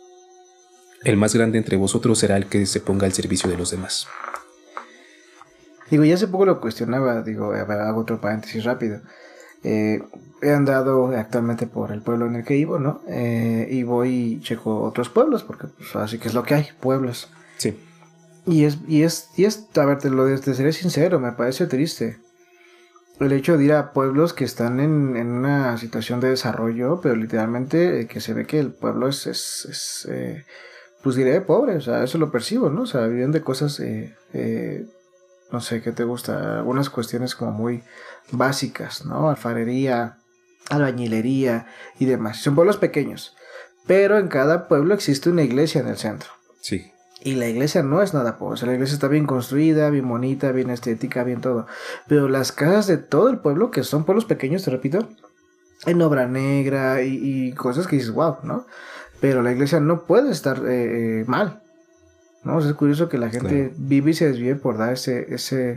El más grande entre vosotros será el que se ponga al servicio de los demás. Ya hace poco lo cuestionaba, hago otro paréntesis rápido. He andado actualmente por el pueblo en el que vivo, ¿no? Y voy y checo otros pueblos, porque pues, así que es lo que hay, pueblos. Sí. Y es, a ver, te seré sincero, me parece triste el hecho de ir a pueblos que están en una situación de desarrollo, pero literalmente que se ve que el pueblo es pues diré pobre, o sea, eso lo percibo, ¿no? O sea, viven de cosas, no sé, ¿qué te gusta? Algunas cuestiones como muy básicas, ¿no? Alfarería, albañilería y demás. Son pueblos pequeños, pero en cada pueblo existe una iglesia en el centro. Sí. Y la iglesia no es nada pobre, o sea, la iglesia está bien construida, bien bonita, bien estética, bien todo. Pero las casas de todo el pueblo, que son pueblos pequeños, te repito, en obra negra y cosas que dices, wow, ¿no? Pero la iglesia no puede estar mal, ¿no? O sea, es curioso que la gente vive y se desvíe por dar esa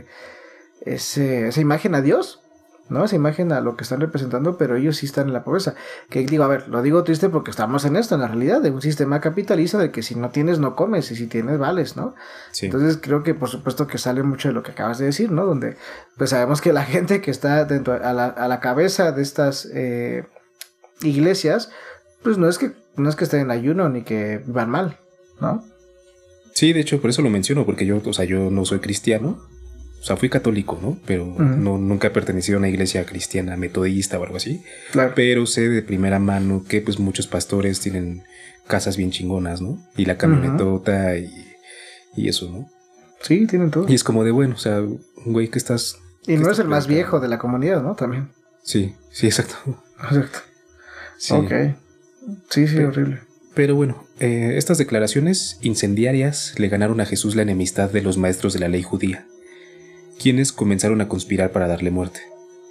imagen a Dios, ¿no? Esa imagen a lo que están representando, pero ellos sí están en la pobreza. Que digo, a ver, lo digo triste porque estamos en esto, en la realidad, de un sistema capitalista de que si no tienes, no comes, y si tienes, vales, ¿no? Sí. Entonces creo que por supuesto que sale mucho de lo que acabas de decir, ¿no? Donde pues sabemos que la gente que está dentro a la cabeza de estas iglesias, pues no es que estén en ayuno ni que van mal, ¿no? Sí, de hecho, por eso lo menciono, porque yo no soy cristiano. O sea, fui católico, ¿no? Pero nunca he pertenecido a una iglesia cristiana metodista o algo así. Claro. Pero sé de primera mano que pues muchos pastores tienen casas bien chingonas, ¿no? Y la camionetota y eso, ¿no? Sí, tienen todo. Y es como de, bueno, o sea, güey, que estás... Y no es el más viejo de la comunidad, ¿no? También. Sí, exacto. Exacto. Sí. Ok. Sí, horrible. Pero bueno, estas declaraciones incendiarias le ganaron a Jesús la enemistad de los maestros de la ley judía, quienes comenzaron a conspirar para darle muerte.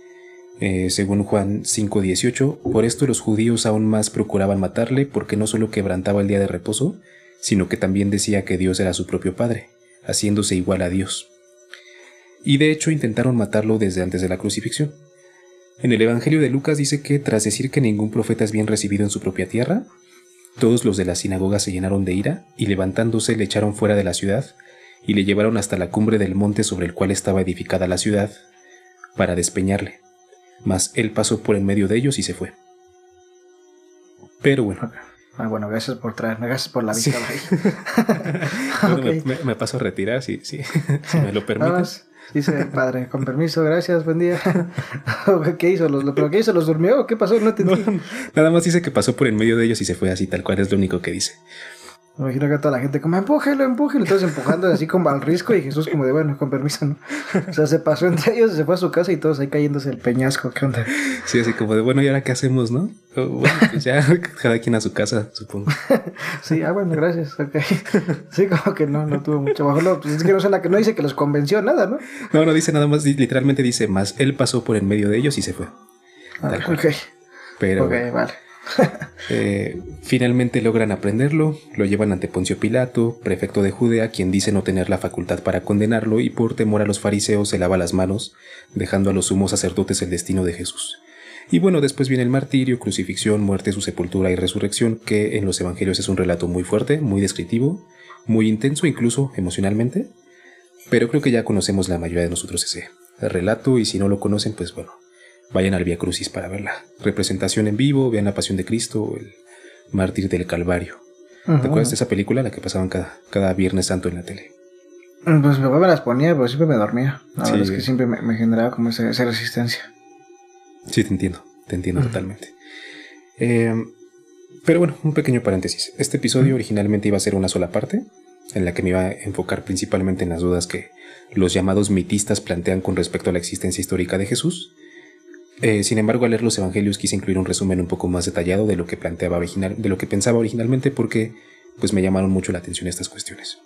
Según Juan 5:18, por esto los judíos aún más procuraban matarle, porque no solo quebrantaba el día de reposo, sino que también decía que Dios era su propio Padre, haciéndose igual a Dios. Y de hecho intentaron matarlo desde antes de la crucifixión. En el Evangelio de Lucas dice que tras decir que ningún profeta es bien recibido en su propia tierra, todos los de la sinagoga se llenaron de ira y levantándose le echaron fuera de la ciudad y le llevaron hasta la cumbre del monte sobre el cual estaba edificada la ciudad para despeñarle. Mas él pasó por en medio de ellos y se fue. Pero bueno. Bueno, gracias por traerme, gracias por la vista. Sí. Okay. Me paso a retirar, si me lo permites. Dice el padre, con permiso, gracias, buen día. ¿Qué hizo? ¿Pero qué hizo? ¿Los durmió? ¿Qué pasó? No entendí. No, nada más dice que pasó por en medio de ellos y se fue así, tal cual es lo único que dice. Me imagino que toda la gente como, empújelo, entonces empujando así como al risco y Jesús como de, bueno, con permiso, ¿no? O sea, se pasó entre ellos, se fue a su casa y todos ahí cayéndose el peñasco, ¿qué onda? Sí, así como de, bueno, ¿y ahora qué hacemos, no? Bueno, pues ya, cada quien a su casa, supongo. Sí, bueno, gracias, ok. Sí, como que no tuvo mucho bajo. No, pues es que no dice que los convenció nada, ¿no? No dice nada más, literalmente dice más, él pasó por en medio de ellos y se fue. Tal cual. Ok. Pero, ok, vale. Finalmente logran aprenderlo, lo llevan ante Poncio Pilato, prefecto de Judea, quien dice no tener la facultad para condenarlo y por temor a los fariseos se lava las manos, dejando a los sumos sacerdotes el destino de Jesús. Y bueno, después viene el martirio, crucifixión, muerte, su sepultura y resurrección, que en los evangelios es un relato muy fuerte, muy descriptivo, muy intenso incluso emocionalmente, pero creo que ya conocemos la mayoría de nosotros ese relato y si no lo conocen, pues bueno, vayan al Vía Crucis para ver la representación en vivo, vean la Pasión de Cristo, el Mártir del Calvario. ¿Te acuerdas de esa película, la que pasaban cada Viernes Santo en la tele? Pues mi papá me las ponía, pero siempre me dormía. La verdad es que siempre me generaba como esa resistencia. Sí, te entiendo totalmente. Pero bueno, un pequeño paréntesis. Este episodio originalmente iba a ser una sola parte, en la que me iba a enfocar principalmente en las dudas que los llamados mitistas plantean con respecto a la existencia histórica de Jesús. Sin embargo, al leer los evangelios quise incluir un resumen un poco más detallado de lo que de lo que pensaba originalmente, porque pues me llamaron mucho la atención estas cuestiones.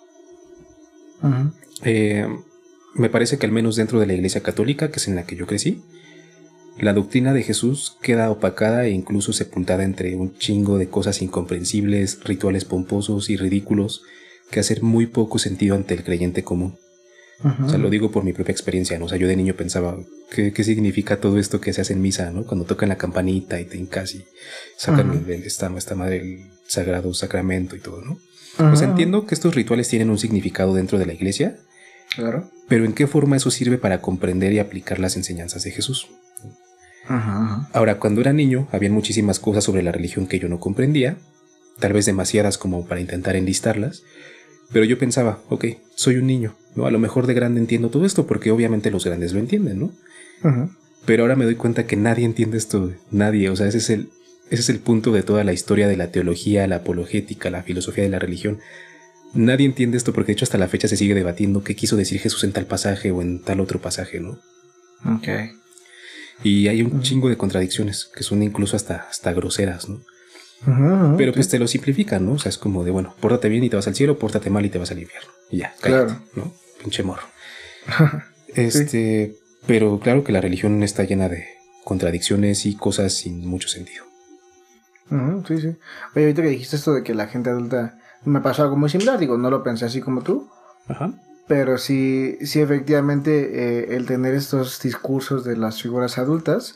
Me parece que al menos dentro de la Iglesia Católica, que es en la que yo crecí, la doctrina de Jesús queda opacada e incluso sepultada entre un chingo de cosas incomprensibles, rituales pomposos y ridículos que hacen muy poco sentido ante el creyente común. O sea, lo digo por mi propia experiencia, ¿no? O sea, yo de niño pensaba, ¿qué significa todo esto que se hace en misa, ¿no? Cuando tocan la campanita y te hincas y sacan esta madre, el sagrado sacramento y todo, ¿no? O sea, entiendo que estos rituales tienen un significado dentro de la iglesia. Claro. Pero ¿en qué forma eso sirve para comprender y aplicar las enseñanzas de Jesús? Ahora, cuando era niño, había muchísimas cosas sobre la religión que yo no comprendía, tal vez demasiadas como para intentar enlistarlas, pero yo pensaba, ok, soy un niño, ¿no? A lo mejor de grande entiendo todo esto porque obviamente los grandes lo entienden, ¿no? Pero ahora me doy cuenta que nadie entiende esto, nadie, o sea, ese es el punto de toda la historia de la teología, la apologética, la filosofía de la religión. Nadie entiende esto porque de hecho hasta la fecha se sigue debatiendo qué quiso decir Jesús en tal pasaje o en tal otro pasaje, ¿no? Ok. Y hay un chingo de contradicciones que son incluso hasta groseras, ¿no? Pero pues te lo simplifican, ¿no? O sea, es como de, bueno, pórtate bien y te vas al cielo, pórtate mal y te vas al infierno. Y ya, cállate, claro. ¿no? Pinche morro. Sí. Pero claro que la religión está llena de contradicciones y cosas sin mucho sentido. Sí. Oye, ahorita que dijiste esto de que la gente adulta, me pasó algo muy similar, digo, no lo pensé así como tú. Pero sí efectivamente el tener estos discursos de las figuras adultas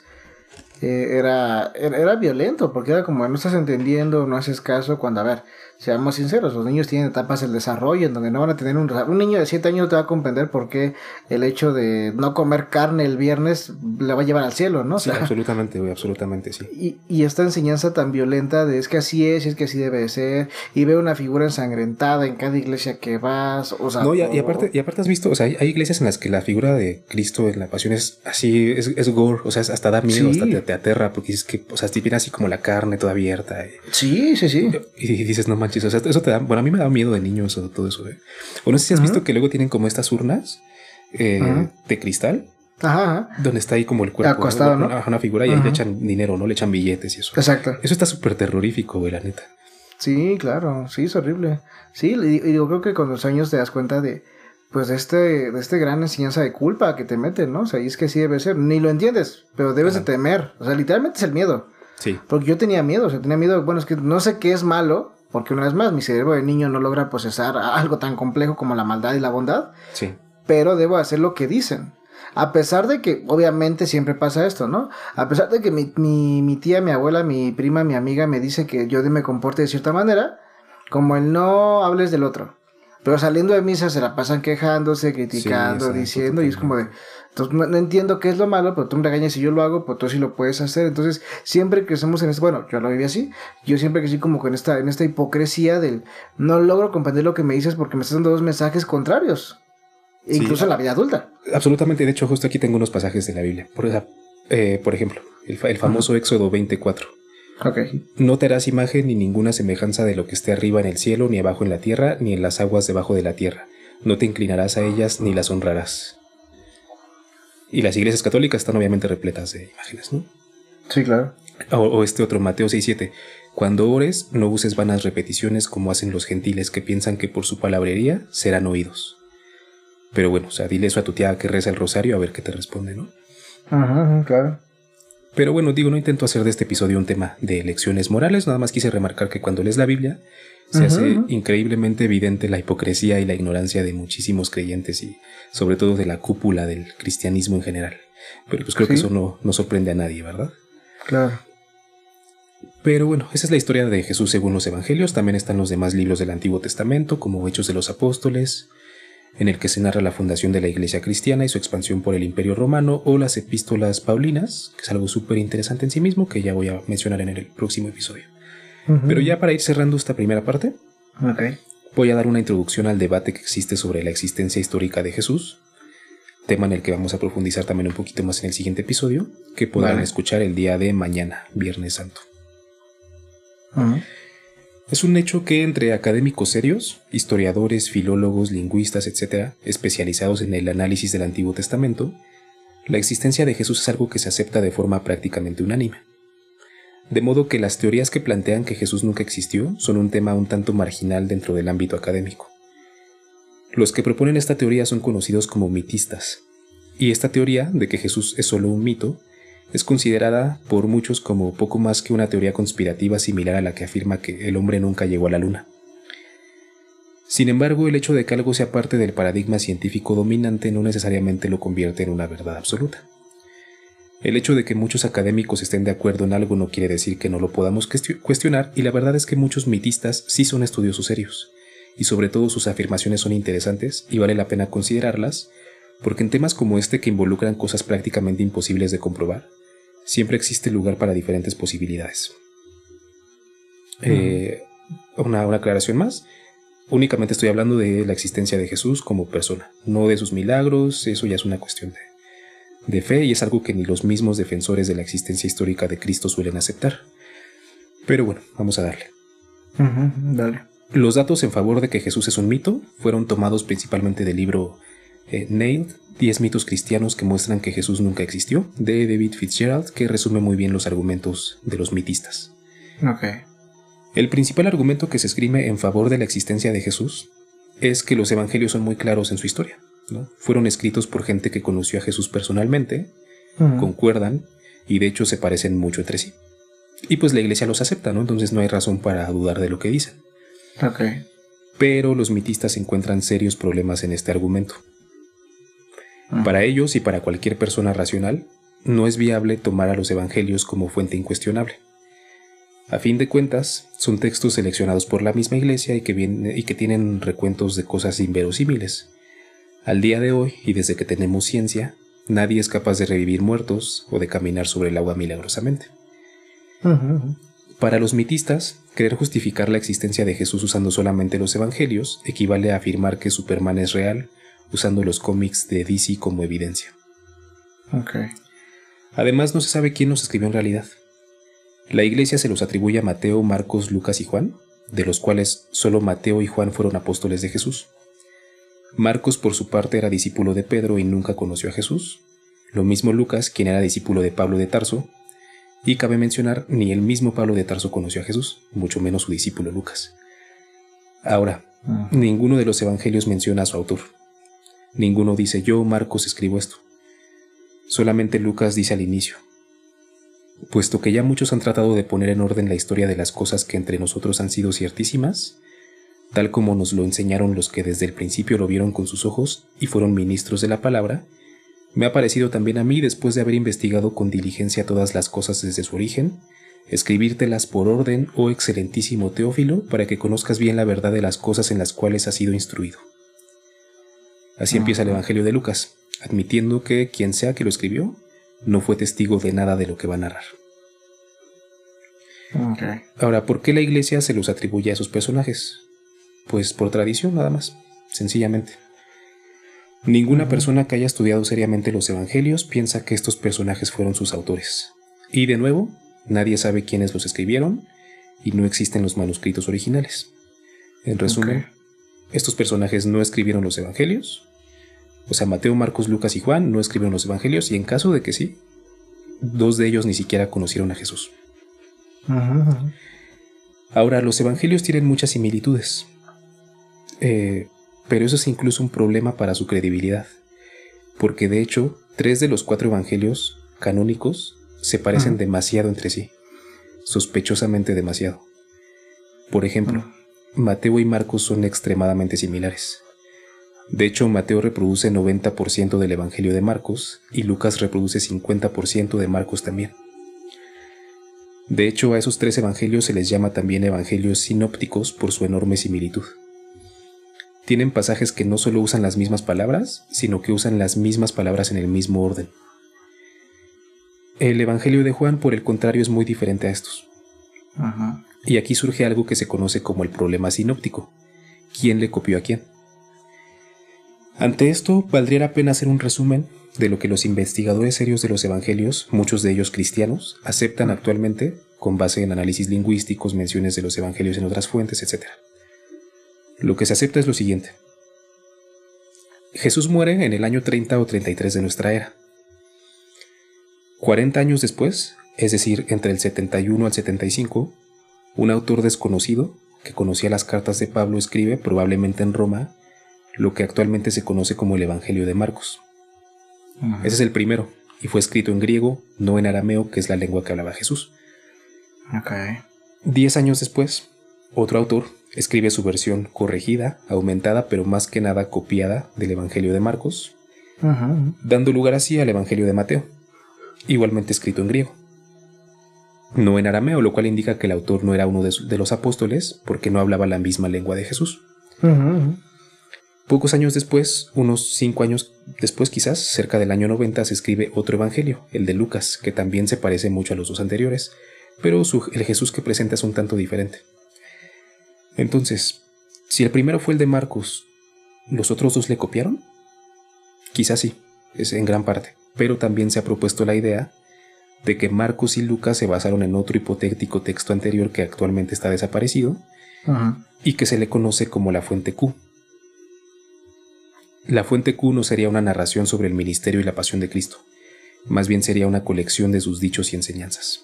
era violento, porque era como no estás entendiendo, no haces caso, cuando, a ver, seamos sinceros, los niños tienen etapas del desarrollo en donde no van a tener un niño de 7 años no te va a comprender por qué el hecho de no comer carne el viernes le va a llevar al cielo, ¿no? O Sí, sea, absolutamente, sí. Y esta enseñanza tan violenta de es que así es que debe de ser, y ve una figura ensangrentada en cada iglesia que vas, o sea... No, y aparte has visto, o sea, hay iglesias en las que la figura de Cristo en la pasión es así, es gore, o sea, hasta da miedo, Sí. hasta te aterra, porque dices que, o sea, te viene así como la carne toda abierta. Sí. Y dices, no manches, o sea, eso te da, bueno, a mí me da miedo de niño eso, todo eso, O no sé si has visto que luego tienen como estas urnas de cristal. Donde está ahí como el cuerpo acostado, ¿no? Una figura y ahí le echan dinero, ¿no? Le echan billetes y eso. Exacto. Eso está súper terrorífico, güey, la neta. Sí, claro, sí, es horrible. Sí, y digo, creo que con los años te das cuenta de este gran enseñanza de culpa que te meten, ¿no? O sea, y es que sí debe ser, ni lo entiendes, pero debes de temer. O sea, literalmente es el miedo. Sí. Porque yo tenía miedo, bueno, es que no sé qué es malo, porque una vez más, mi cerebro de niño no logra procesar algo tan complejo como la maldad y la bondad. Sí. Pero debo hacer lo que dicen. A pesar de que, obviamente, siempre pasa esto, ¿no? A pesar de que mi tía, mi abuela, mi prima, mi amiga me dice que yo me comporte de cierta manera, como el no hables del otro. Pero saliendo de misa se la pasan quejándose, criticando, diciendo, y es como de... Entonces no entiendo qué es lo malo, pero tú me regañas y yo lo hago, pero tú sí lo puedes hacer. Entonces siempre crecemos en esto, bueno, yo lo viví así, yo siempre crecí como con esta hipocresía del no logro comprender lo que me dices porque me estás dando dos mensajes contrarios. Sí. Incluso en la vida adulta. Absolutamente, de hecho justo aquí tengo unos pasajes de la Biblia. Por ejemplo, el famoso Éxodo 24. Ok. No te harás imagen ni ninguna semejanza de lo que esté arriba en el cielo, ni abajo en la tierra, ni en las aguas debajo de la tierra. No te inclinarás a ellas ni las honrarás. Y las iglesias católicas están obviamente repletas de imágenes, ¿no? Sí, claro. O este otro, Mateo 6:7. Cuando ores, no uses vanas repeticiones como hacen los gentiles que piensan que por su palabrería serán oídos. Pero bueno, o sea, dile eso a tu tía que reza el rosario a ver qué te responde, ¿no? Ajá, claro. Pero bueno, digo, no intento hacer de este episodio un tema de lecciones morales, nada más quise remarcar que cuando lees la Biblia se hace increíblemente evidente la hipocresía y la ignorancia de muchísimos creyentes y sobre todo de la cúpula del cristianismo en general. Pero pues creo que eso no sorprende a nadie, ¿verdad? Claro. Pero bueno, esa es la historia de Jesús según los evangelios. También están los demás libros del Antiguo Testamento, como Hechos de los Apóstoles, en el que se narra la fundación de la Iglesia cristiana y su expansión por el Imperio Romano, o las Epístolas Paulinas, que es algo súper interesante en sí mismo, que ya voy a mencionar en el próximo episodio. Pero ya para ir cerrando esta primera parte, voy a dar una introducción al debate que existe sobre la existencia histórica de Jesús, tema en el que vamos a profundizar también un poquito más en el siguiente episodio, que podrán escuchar el día de mañana, Viernes Santo. Es un hecho que entre académicos serios, historiadores, filólogos, lingüistas, etc., especializados en el análisis del Antiguo Testamento, la existencia de Jesús es algo que se acepta de forma prácticamente unánime. De modo que las teorías que plantean que Jesús nunca existió son un tema un tanto marginal dentro del ámbito académico. Los que proponen esta teoría son conocidos como mitistas, y esta teoría de que Jesús es solo un mito es considerada por muchos como poco más que una teoría conspirativa similar a la que afirma que el hombre nunca llegó a la luna. Sin embargo, el hecho de que algo sea parte del paradigma científico dominante no necesariamente lo convierte en una verdad absoluta. El hecho de que muchos académicos estén de acuerdo en algo no quiere decir que no lo podamos cuestionar, y la verdad es que muchos mitistas sí son estudiosos serios, y sobre todo sus afirmaciones son interesantes y vale la pena considerarlas, porque en temas como este que involucran cosas prácticamente imposibles de comprobar, siempre existe lugar para diferentes posibilidades. Una aclaración más. Únicamente estoy hablando de la existencia de Jesús como persona, no de sus milagros. Eso ya es una cuestión de fe y es algo que ni los mismos defensores de la existencia histórica de Cristo suelen aceptar. Pero bueno, vamos a darle. Dale. Los datos en favor de que Jesús es un mito fueron tomados principalmente del libro Nailed, 10 mitos cristianos que muestran que Jesús nunca existió, de David Fitzgerald, que resume muy bien los argumentos de los mitistas. El principal argumento que se esgrime en favor de la existencia de Jesús es que los evangelios son muy claros en su historia, ¿no? Fueron escritos por gente que conoció a Jesús personalmente, concuerdan y de hecho se parecen mucho entre sí. Y pues la iglesia los acepta, ¿no? Entonces no hay razón para dudar de lo que dicen. Pero los mitistas encuentran serios problemas en este argumento. Para ellos y para cualquier persona racional, no es viable tomar a los evangelios como fuente incuestionable. A fin de cuentas, son textos seleccionados por la misma iglesia y que tienen recuentos de cosas inverosímiles. Al día de hoy, y desde que tenemos ciencia, nadie es capaz de revivir muertos o de caminar sobre el agua milagrosamente. Para los mitistas, querer justificar la existencia de Jesús usando solamente los evangelios equivale a afirmar que Superman es real, usando los cómics de DC como evidencia. Además, no se sabe quién los escribió en realidad. La iglesia se los atribuye a Mateo, Marcos, Lucas y Juan, de los cuales solo Mateo y Juan fueron apóstoles de Jesús. Marcos, por su parte, era discípulo de Pedro y nunca conoció a Jesús. Lo mismo Lucas, quien era discípulo de Pablo de Tarso. Y cabe mencionar, ni el mismo Pablo de Tarso conoció a Jesús, mucho menos su discípulo Lucas. Ahora, ninguno de los evangelios menciona a su autor. Ninguno dice, yo, Marcos, escribo esto. Solamente Lucas dice al inicio. Puesto que ya muchos han tratado de poner en orden la historia de las cosas que entre nosotros han sido ciertísimas, tal como nos lo enseñaron los que desde el principio lo vieron con sus ojos y fueron ministros de la palabra, me ha parecido también a mí, después de haber investigado con diligencia todas las cosas desde su origen, escribírtelas por orden, oh excelentísimo Teófilo, para que conozcas bien la verdad de las cosas en las cuales has sido instruido. Así empieza el Evangelio de Lucas, admitiendo que quien sea que lo escribió no fue testigo de nada de lo que va a narrar. Ahora, ¿por qué la iglesia se los atribuye a esos personajes? Pues por tradición nada más, sencillamente. Ninguna persona que haya estudiado seriamente los evangelios piensa que estos personajes fueron sus autores. Y de nuevo, Nadie sabe quiénes los escribieron y no existen los manuscritos originales. En resumen, estos personajes no escribieron los evangelios. O sea, Mateo, Marcos, Lucas y Juan no escribieron los evangelios, y en caso de que sí, 2 de ellos ni siquiera conocieron a Jesús. Ahora, los evangelios tienen muchas similitudes, pero eso es incluso un problema para su credibilidad, porque de hecho 3 de los 4 evangelios canónicos se parecen demasiado entre sí, sospechosamente demasiado. Por ejemplo, Mateo y Marcos son extremadamente similares. De hecho, Mateo reproduce 90% del evangelio de Marcos y Lucas reproduce 50% de Marcos también. De hecho, a esos 3 evangelios se les llama también evangelios sinópticos por su enorme similitud. Tienen pasajes que no solo usan las mismas palabras, sino que usan las mismas palabras en el mismo orden. El evangelio de Juan, por el contrario, es muy diferente a estos. Y aquí surge algo que se conoce como el problema sinóptico. ¿Quién le copió a quién? Ante esto, valdría la pena hacer un resumen de lo que los investigadores serios de los evangelios, muchos de ellos cristianos, aceptan actualmente con base en análisis lingüísticos, menciones de los evangelios en otras fuentes, etc. Lo que se acepta es lo siguiente. Jesús muere en el año 30 o 33 de nuestra era. 40 años después, es decir, entre el 71 al 75, un autor desconocido, que conocía las cartas de Pablo, escribe, probablemente en Roma, lo que actualmente se conoce como el Evangelio de Marcos. Ese es el primero, y fue escrito en griego, no en arameo, que es la lengua que hablaba Jesús. 10 años después, otro autor escribe su versión corregida, aumentada, pero más que nada copiada del Evangelio de Marcos, dando lugar así al Evangelio de Mateo, igualmente escrito en griego. No en arameo, lo cual indica que el autor no era uno de los apóstoles, porque no hablaba la misma lengua de Jesús. Pocos años después, unos 5 años después quizás, cerca del año 90, se escribe otro evangelio, el de Lucas, que también se parece mucho a los 2 anteriores, pero el Jesús que presenta es un tanto diferente. Entonces, si el primero fue el de Marcos, ¿los otros 2 le copiaron? Quizás sí, es en gran parte, pero también se ha propuesto la idea de que Marcos y Lucas se basaron en otro hipotético texto anterior que actualmente está desaparecido y que se le conoce como la fuente Q. La fuente Q no sería una narración sobre el ministerio y la pasión de Cristo, más bien sería una colección de sus dichos y enseñanzas.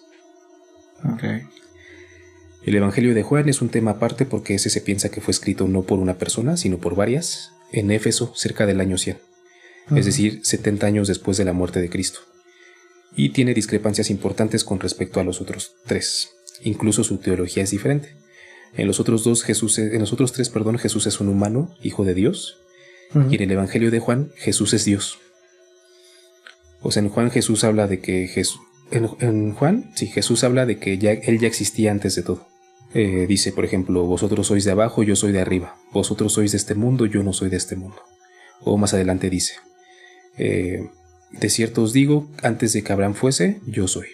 El Evangelio de Juan es un tema aparte porque ese se piensa que fue escrito no por una persona, sino por varias, en Éfeso cerca del año 100, es decir, 70 años después de la muerte de Cristo, y tiene discrepancias importantes con respecto a los otros 3, incluso su teología es diferente. En los otros 3, Jesús es un humano, hijo de Dios, y en el Evangelio de Juan, Jesús es Dios. O sea, en Juan Jesús habla de que Jesús habla de que él ya existía antes de todo. Dice, por ejemplo, vosotros sois de abajo, yo soy de arriba. Vosotros sois de este mundo, yo no soy de este mundo. O más adelante dice, de cierto os digo, antes de que Abraham fuese, yo soy.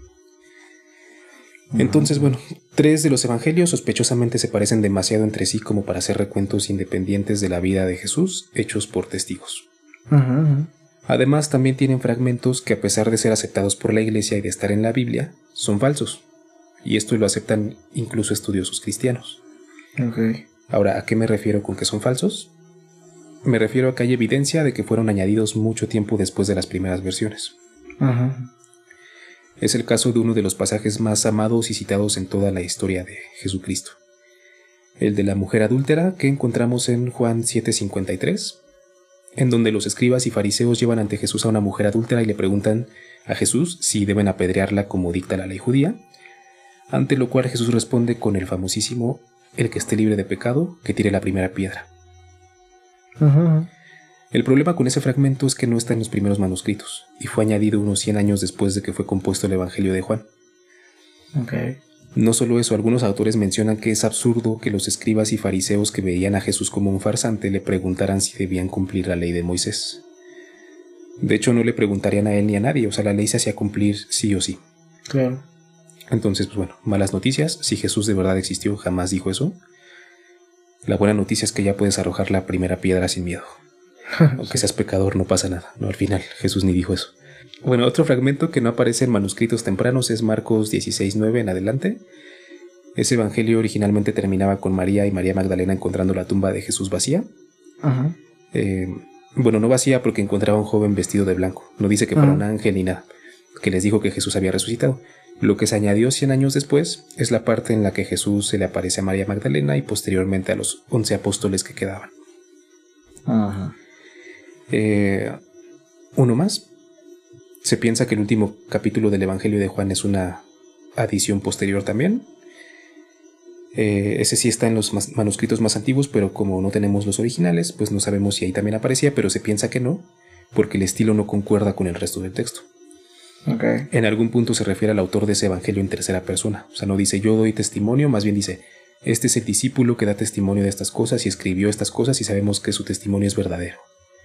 Entonces, bueno, 3 de los evangelios sospechosamente se parecen demasiado entre sí como para hacer recuentos independientes de la vida de Jesús hechos por testigos. Además, también tienen fragmentos que, a pesar de ser aceptados por la Iglesia y de estar en la Biblia, son falsos. Y esto lo aceptan incluso estudiosos cristianos. Ahora, ¿a qué me refiero con que son falsos? Me refiero a que hay evidencia de que fueron añadidos mucho tiempo después de las primeras versiones. Es el caso de uno de los pasajes más amados y citados en toda la historia de Jesucristo. El de la mujer adúltera que encontramos en Juan 7:53, en donde los escribas y fariseos llevan ante Jesús a una mujer adúltera y le preguntan a Jesús si deben apedrearla como dicta la ley judía, ante lo cual Jesús responde con el famosísimo: el que esté libre de pecado, que tire la primera piedra. El problema con ese fragmento es que no está en los primeros manuscritos y fue añadido unos 100 años después de que fue compuesto el Evangelio de Juan. No solo eso, algunos autores mencionan que es absurdo que los escribas y fariseos que veían a Jesús como un farsante le preguntaran si debían cumplir la ley de Moisés. De hecho, no le preguntarían a él ni a nadie, o sea, la ley se hacía cumplir sí o sí. Claro. Entonces, pues bueno, malas noticias. Si Jesús de verdad existió, jamás dijo eso. La buena noticia es que ya puedes arrojar la primera piedra sin miedo. Aunque seas pecador, no pasa nada. No, al final, Jesús ni dijo eso. Bueno, otro fragmento que no aparece en manuscritos tempranos es Marcos 16:9 en adelante. Ese evangelio originalmente terminaba con María y María Magdalena encontrando la tumba de Jesús vacía. Ajá. Bueno, no vacía porque encontraba a un joven vestido de blanco. No dice que fuera un ángel ni nada, que les dijo que Jesús había resucitado. Lo que se añadió 100 años después es la parte en la que Jesús se le aparece a María Magdalena y posteriormente a los 11 apóstoles que quedaban. Ajá. Uno más. Se piensa que el último capítulo del Evangelio de Juan es una adición posterior también. Ese sí está en los manuscritos más antiguos, pero como no tenemos los originales, pues no sabemos si ahí también aparecía, pero se piensa que no, porque el estilo no concuerda con el resto del texto. Okay. En algún punto se refiere al autor de ese evangelio en tercera persona. O sea, no dice yo doy testimonio, más bien dice, este es el discípulo que da testimonio de estas cosas y escribió estas cosas y sabemos que su testimonio es verdadero.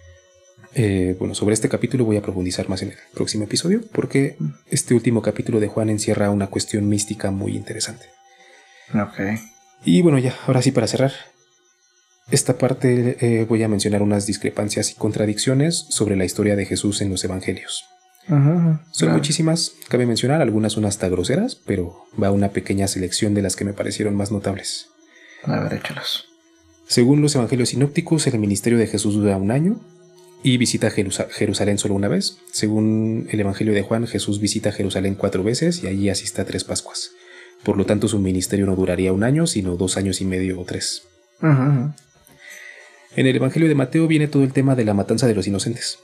Bueno, sobre este capítulo voy a profundizar más en el próximo episodio, porque este último capítulo de Juan encierra una cuestión mística muy interesante. Okay. Y bueno, ya, ahora sí para cerrar. Esta parte voy a mencionar unas discrepancias y contradicciones sobre la historia de Jesús en los evangelios. Son muchísimas, cabe mencionar, algunas son hasta groseras, pero va una pequeña selección de las que me parecieron más notables. A ver, échalos. Según los evangelios sinópticos, el ministerio de Jesús dura 1 año y visita Jerusalén solo una vez. Según el evangelio de Juan, Jesús visita Jerusalén 4 veces y allí asiste a 3 Pascuas. Por lo tanto, su ministerio no duraría 1 año, sino 2 años y medio o 3. En el evangelio de Mateo viene todo el tema de la matanza de los inocentes,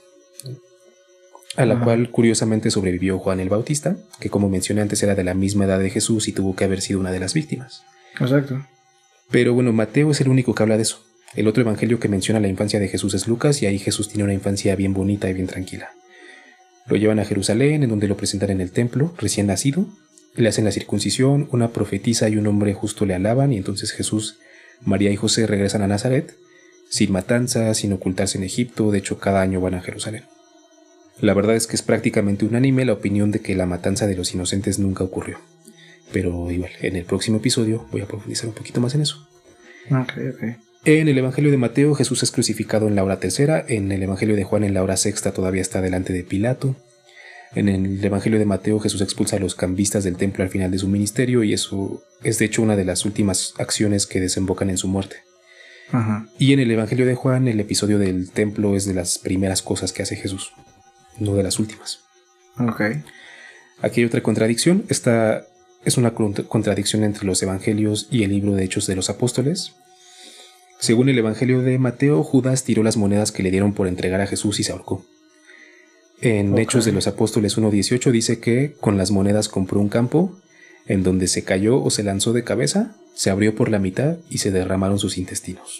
a la cual curiosamente sobrevivió Juan el Bautista, que como mencioné antes era de la misma edad de Jesús y tuvo que haber sido una de las víctimas. Exacto. Pero bueno, Mateo es el único que habla de eso. El otro evangelio que menciona la infancia de Jesús es Lucas, y ahí Jesús tiene una infancia bien bonita y bien tranquila. Lo llevan a Jerusalén, en donde lo presentan en el templo, recién nacido, le hacen la circuncisión, una profetisa y un hombre justo le alaban, y entonces Jesús, María y José regresan a Nazaret, sin matanza, sin ocultarse en Egipto. De hecho, cada año van a Jerusalén. La verdad es que es prácticamente unánime la opinión de que la matanza de los inocentes nunca ocurrió. Pero igual, en el próximo episodio voy a profundizar un poquito más en eso. Okay. En el Evangelio de Mateo, Jesús es crucificado en la hora 3. En el Evangelio de Juan, en la hora 6, todavía está delante de Pilato. En el Evangelio de Mateo, Jesús expulsa a los cambistas del templo al final de su ministerio, y eso es de hecho una de las últimas acciones que desembocan en su muerte. Y en el Evangelio de Juan, el episodio del templo es de las primeras cosas que hace Jesús, no de las últimas. Aquí hay otra contradicción. Esta es una contradicción entre los evangelios y el libro de Hechos de los Apóstoles. Según el Evangelio de Mateo, Judas tiró las monedas que le dieron por entregar a Jesús y se ahorcó. En Hechos de los Apóstoles 1:18 dice que con las monedas compró un campo en donde se cayó o se lanzó de cabeza, se abrió por la mitad y se derramaron sus intestinos.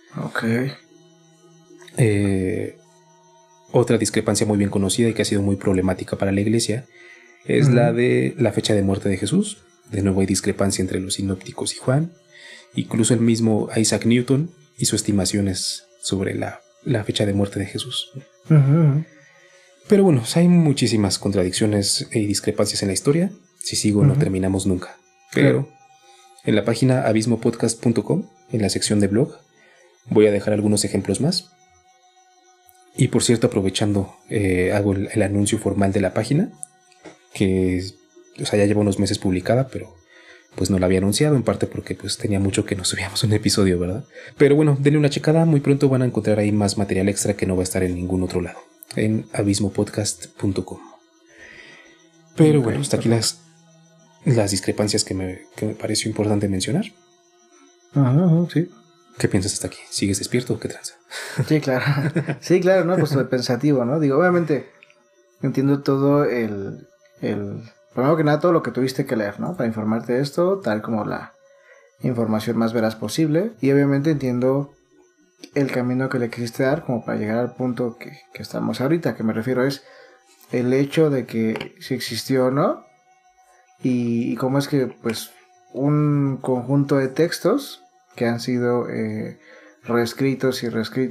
Otra discrepancia muy bien conocida y que ha sido muy problemática para la iglesia es la de la fecha de muerte de Jesús. De nuevo hay discrepancia entre los sinópticos y Juan. Incluso el mismo Isaac Newton hizo estimaciones sobre la fecha de muerte de Jesús. Pero bueno, hay muchísimas contradicciones y discrepancias en la historia. Si sigo no terminamos nunca. Pero en la página abismopodcast.com, en la sección de blog, voy a dejar algunos ejemplos más. Y por cierto, aprovechando, hago el anuncio formal de la página, que ya lleva unos meses publicada, pero pues no la había anunciado, en parte porque pues tenía mucho que no subíamos un episodio, ¿verdad? Pero bueno, denle una checada, muy pronto van a encontrar ahí más material extra que no va a estar en ningún otro lado, en abismopodcast.com. Pero bueno, hasta aquí las discrepancias que me pareció importante mencionar. Sí. ¿Qué piensas hasta aquí? ¿Sigues despierto o qué tranza? Sí, claro. Sí, claro, ¿no? Pues pensativo, ¿no? Digo, obviamente entiendo todo primero que nada, todo lo que tuviste que leer, ¿no? Para informarte de esto, tal como la información más veraz posible. Y obviamente entiendo el camino que le quisiste dar como para llegar al punto que estamos ahorita. Que me refiero es el hecho de que si existió o no. Y cómo es que, pues, un conjunto de textos que han sido reescritos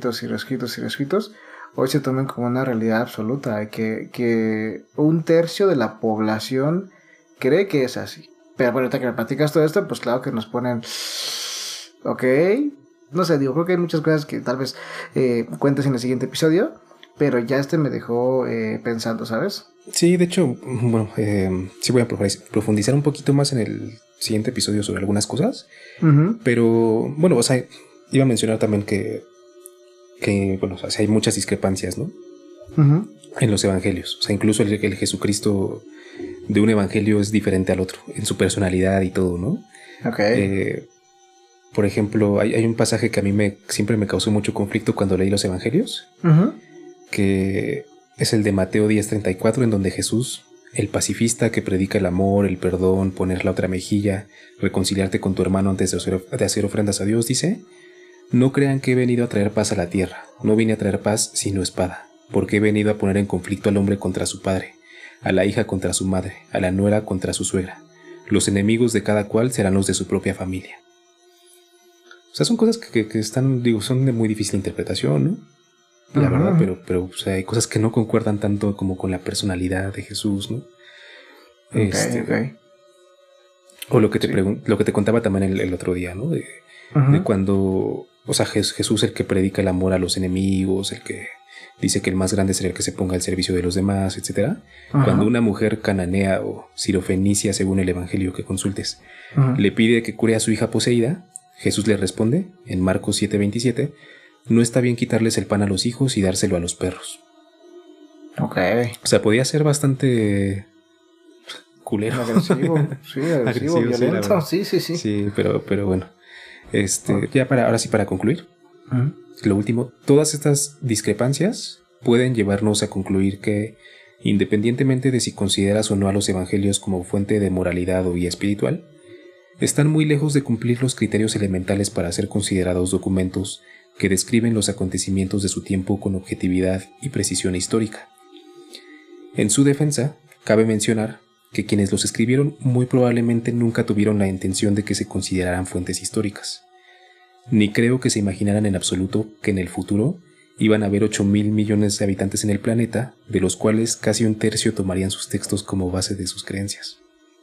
hoy se tomen como una realidad absoluta, que 1/3 de la población cree que es así. Pero bueno, ahorita que me platicas todo esto, pues claro que nos ponen, no sé, digo, creo que hay muchas cosas que tal vez cuentes en el siguiente episodio, pero ya me dejó pensando, ¿sabes? Sí, de hecho, bueno, sí voy a profundizar un poquito más en el siguiente episodio sobre algunas cosas, pero bueno, o sea, iba a mencionar también que bueno, o sea, hay muchas discrepancias, ¿no? En los evangelios, o sea, incluso el Jesucristo de un evangelio es diferente al otro, en su personalidad y todo, ¿no? Okay. Por ejemplo, hay un pasaje que a mí siempre me causó mucho conflicto cuando leí los evangelios, que es el de Mateo 10:34, en donde Jesús, el pacifista que predica el amor, el perdón, poner la otra mejilla, reconciliarte con tu hermano antes de hacer ofrendas a Dios, dice: no crean que he venido a traer paz a la tierra, no vine a traer paz sino espada, porque he venido a poner en conflicto al hombre contra su padre, a la hija contra su madre, a la nuera contra su suegra. Los enemigos de cada cual serán los de su propia familia. O sea, son cosas que están, digo, son de muy difícil interpretación, ¿no? La verdad, pero o sea, hay cosas que no concuerdan tanto como con la personalidad de Jesús, ¿no? Okay. O lo que te contaba también el otro día, ¿no? De cuando, o sea, Jesús, el que predica el amor a los enemigos, el que dice que el más grande será el que se ponga al servicio de los demás, etcétera. Cuando una mujer cananea o sirofenicia, según el evangelio que consultes, le pide que cure a su hija poseída, Jesús le responde, en Marcos 7:27, no está bien quitarles el pan a los hijos y dárselo a los perros. Okay. O sea, podía ser bastante culero. Agresivo, sí, agresivo, violento, sí. Sí, pero bueno. Ya ahora sí para concluir. Lo último, todas estas discrepancias pueden llevarnos a concluir que, independientemente de si consideras o no a los evangelios como fuente de moralidad o guía espiritual, están muy lejos de cumplir los criterios elementales para ser considerados documentos que describen los acontecimientos de su tiempo con objetividad y precisión histórica. En su defensa, cabe mencionar que quienes los escribieron muy probablemente nunca tuvieron la intención de que se consideraran fuentes históricas. Ni creo que se imaginaran en absoluto que en el futuro iban a haber 8,000 millones de habitantes en el planeta, de los cuales casi un tercio tomarían sus textos como base de sus creencias.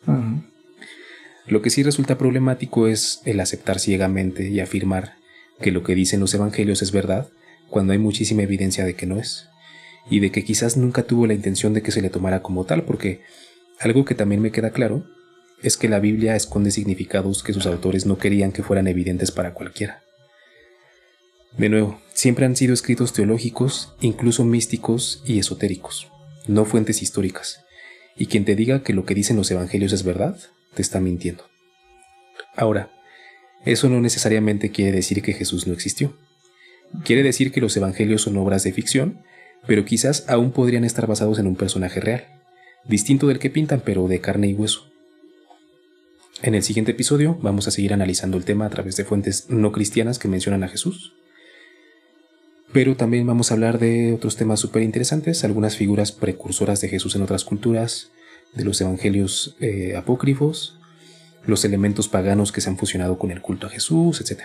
Lo que sí resulta problemático es el aceptar ciegamente y afirmar que lo que dicen los evangelios es verdad, cuando hay muchísima evidencia de que no es, y de que quizás nunca tuvo la intención de que se le tomara como tal, porque algo que también me queda claro es que la Biblia esconde significados que sus autores no querían que fueran evidentes para cualquiera. De nuevo, siempre han sido escritos teológicos, incluso místicos y esotéricos, no fuentes históricas, y quien te diga que lo que dicen los evangelios es verdad, te está mintiendo. Ahora, eso no necesariamente quiere decir que Jesús no existió. Quiere decir que los evangelios son obras de ficción, pero quizás aún podrían estar basados en un personaje real, distinto del que pintan, pero de carne y hueso. En el siguiente episodio vamos a seguir analizando el tema a través de fuentes no cristianas que mencionan a Jesús, pero también vamos a hablar de otros temas súper interesantes, algunas figuras precursoras de Jesús en otras culturas, de los evangelios apócrifos, los elementos paganos que se han fusionado con el culto a Jesús, etc.